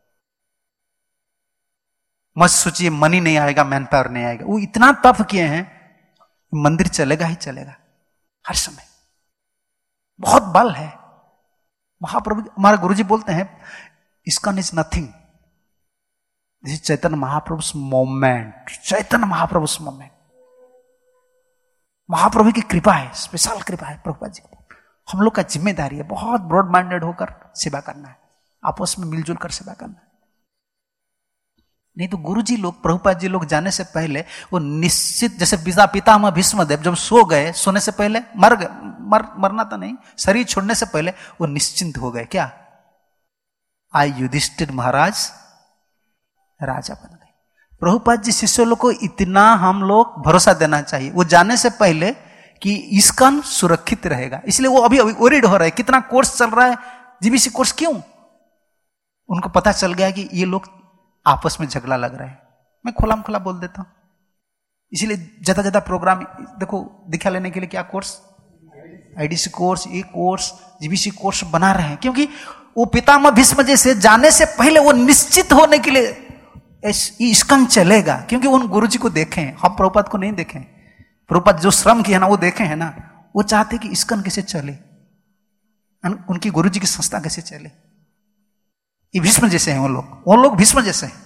मत सोचिए मनी नहीं आएगा, मैन पावर नहीं आएगा, वो इतना तप किए हैं, मंदिर चलेगा ही चलेगा हर समय। बहुत बल है। महाप्रभु, हमारे गुरुजी बोलते हैं, ISKCON is nothing, this is Chaitanya Mahaprabhu's moment. Chaitanya Mahaprabhu's moment, Mahaprabhu की कृपा है, स्पेशल कृपा है प्रभुपाद जी की। हम लोग का जिम्मेदारी है बहुत ब्रॉड माइंडेड होकर सेवा करना है, आपस में मिलजुल कर सेवा करना है। नहीं तो गुरुजी लोग, प्रभुपाद जी लोग जाने से पहले वो निश्चित, जैसे पिता पितामह भीष्मदेव जब सो गए, सोने से पहले मर गए, मर मरना तो नहीं, शरीर छोड़ने से पहले वो निश्चिंत हो गए। क्या? आज युधिष्ठिर महाराज राजा बन गए। प्रभुपाद जी शिष्य लोग को इतना हम लोग भरोसा देना चाहिए, वो जाने से पहले कि इस्कॉन सुरक्षित रहेगा। इसलिए वो अभी अभी ओरिड हो रहा है, कितना कोर्स चल रहा है, जीबीसी कोर्स। क्यों? उनको पता चल गया कि ये लोग आपस में झगड़ा लग रहा है। मैं खुलाम खुला बोल देता हूं, इसलिए ज्यादा ज्यादा प्रोग्राम देखो, दिखा लेने के लिए क्या कोर्स, आईडीसी कोर्स, ये कोर्स, जीबीसी कोर्स बना रहे हैं, क्योंकि वो पितामह भीष्म जैसे जाने से पहले वो निश्चित होने के लिए इस्कॉन चलेगा, क्योंकि उन गुरुजी को देखे हैं, हम प्रभुपाद को नहीं देखे। प्रभुपाद जो श्रम किया ना, वो देखे हैं ना, वो चाहते कि इस्कन कैसे चले, उनकी गुरु जी की संस्था कैसे चले। ये भीष्म जैसे हैं वो लोग, वो लोग भीष्म जैसे हैं।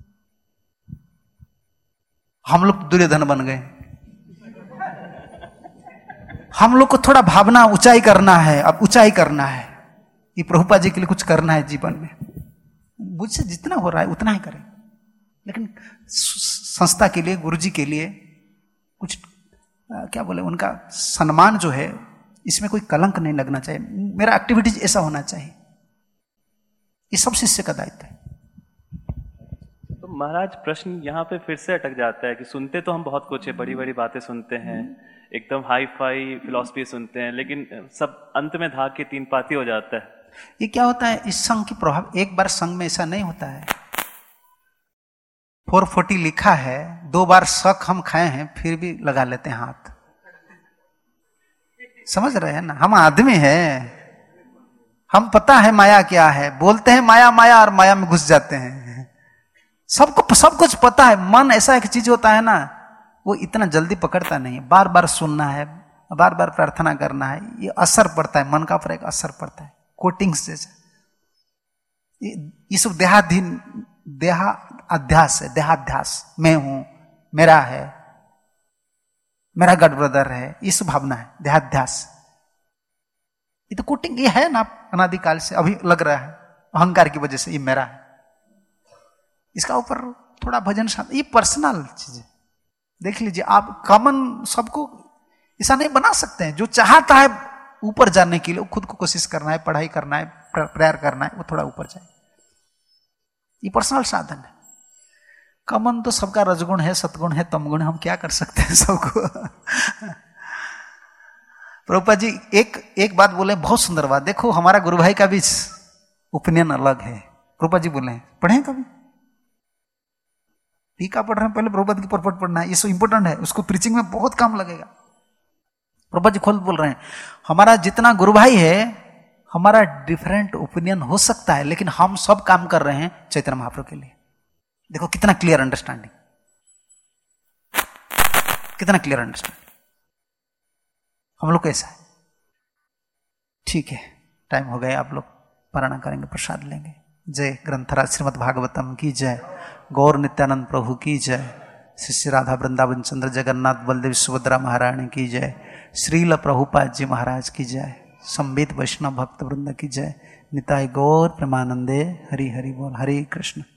हम लोग दुर्योधन बन गए। हम लोग को थोड़ा भावना ऊंचाई करना है, अब ऊंचाई करना है, ये प्रभुपाद जी के लिए कुछ करना है जीवन में। मुझसे जितना हो रहा है उतना ही करें, लेकिन संस्था के लिए, गुरु जी के लिए कुछ क्या बोले, उनका सम्मान जो है, इसमें कोई कलंक नहीं लगना चाहिए। मेरा एक्टिविटीज ऐसा होना चाहिए। ये सब शिष्य का दायित्व है। तो महाराज प्रश्न यहाँ पे फिर से अटक जाता है कि सुनते तो हम बहुत कुछ है, बड़ी बड़ी बातें सुनते हैं, एकदम हाई फाई फिलॉसफी सुनते हैं, लेकिन सब अंत में धाग के तीन पाती हो जाता है। ये क्या होता है, इस संघ की प्रभाव, एक बार संघ में ऐसा नहीं होता है। चार सौ चालीस लिखा है, दो बार शक हम खाए हैं फिर भी लगा लेते हैं हाथ। समझ रहे हैं ना, हम आदमी हैं, हम पता है माया क्या है, बोलते हैं माया माया और माया में घुस जाते हैं। सबको सब कुछ पता है। मन ऐसा एक चीज होता है ना, वो इतना जल्दी पकड़ता नहीं है। बार बार सुनना है, बार बार प्रार्थना करना है, ये असर पड़ता है, मन का ऊपर एक असर पड़ता है, कोटिंग्स जैसा। ये सब देहाधीन, देहा अध्यास है, देहाध्यास। मैं हूं, मेरा है, मेरा गड ब्रदर है, इस भावना है, देहाध्यास। ये तो कोटिंग ये है ना अनादिकाल से, अभी लग रहा है अहंकार की वजह से ये मेरा है। इसका ऊपर थोड़ा भजन शांत, ये पर्सनल चीज है। देख लीजिए आप, कॉमन सबको ऐसा नहीं बना सकते हैं। जो चाहता है ऊपर जाने के लिए, वो खुद को कोशिश करना है, पढ़ाई करना है, प्रेयर करना है, वो थोड़ा ऊपर जाए। ये पर्सनल साधन है। कमन तो सबका रजगुण है, सतगुण है, तमगुण है, हम क्या कर सकते हैं सबको। प्रभुपाद जी एक एक बात बोले, बहुत सुंदर बात। देखो हमारा गुरु भाई का भी ओपिनियन अलग है। प्रभुपाद जी बोले, पढ़े कभी टीका पढ़ रहे हैं, पहले प्रभुपाद की परपट पढ़ना है, ये सो इंपोर्टेंट है, उसको प्रीचिंग में बहुत काम लगेगा। प्रभुपाद जी खुद बोल रहे हैं, हमारा जितना गुरु भाई है, हमारा डिफरेंट ओपिनियन हो सकता है, लेकिन हम सब काम कर रहे हैं चैतन्य महाप्रभु के लिए। देखो कितना क्लियर अंडरस्टैंडिंग, कितना क्लियर अंडरस्टैंडिंग हम लोग कैसा है। ठीक है, टाइम हो गया, आप लोग पारायण करेंगे, प्रसाद लेंगे। जय ग्रंथराज श्रीमद् भागवतम की जय, गौर नित्यानंद प्रभु की जय, श्री श्री राधा वृंदावन चंद्र जगन्नाथ बलदेव सुभद्रा महारानी की जय, श्रील प्रभुपाद जी महाराज की जय, संवेद वैष्णव भक्त वृंद की जय, निताय गौर प्रेमानंदे, हरि हरि बोल। हरे कृष्ण।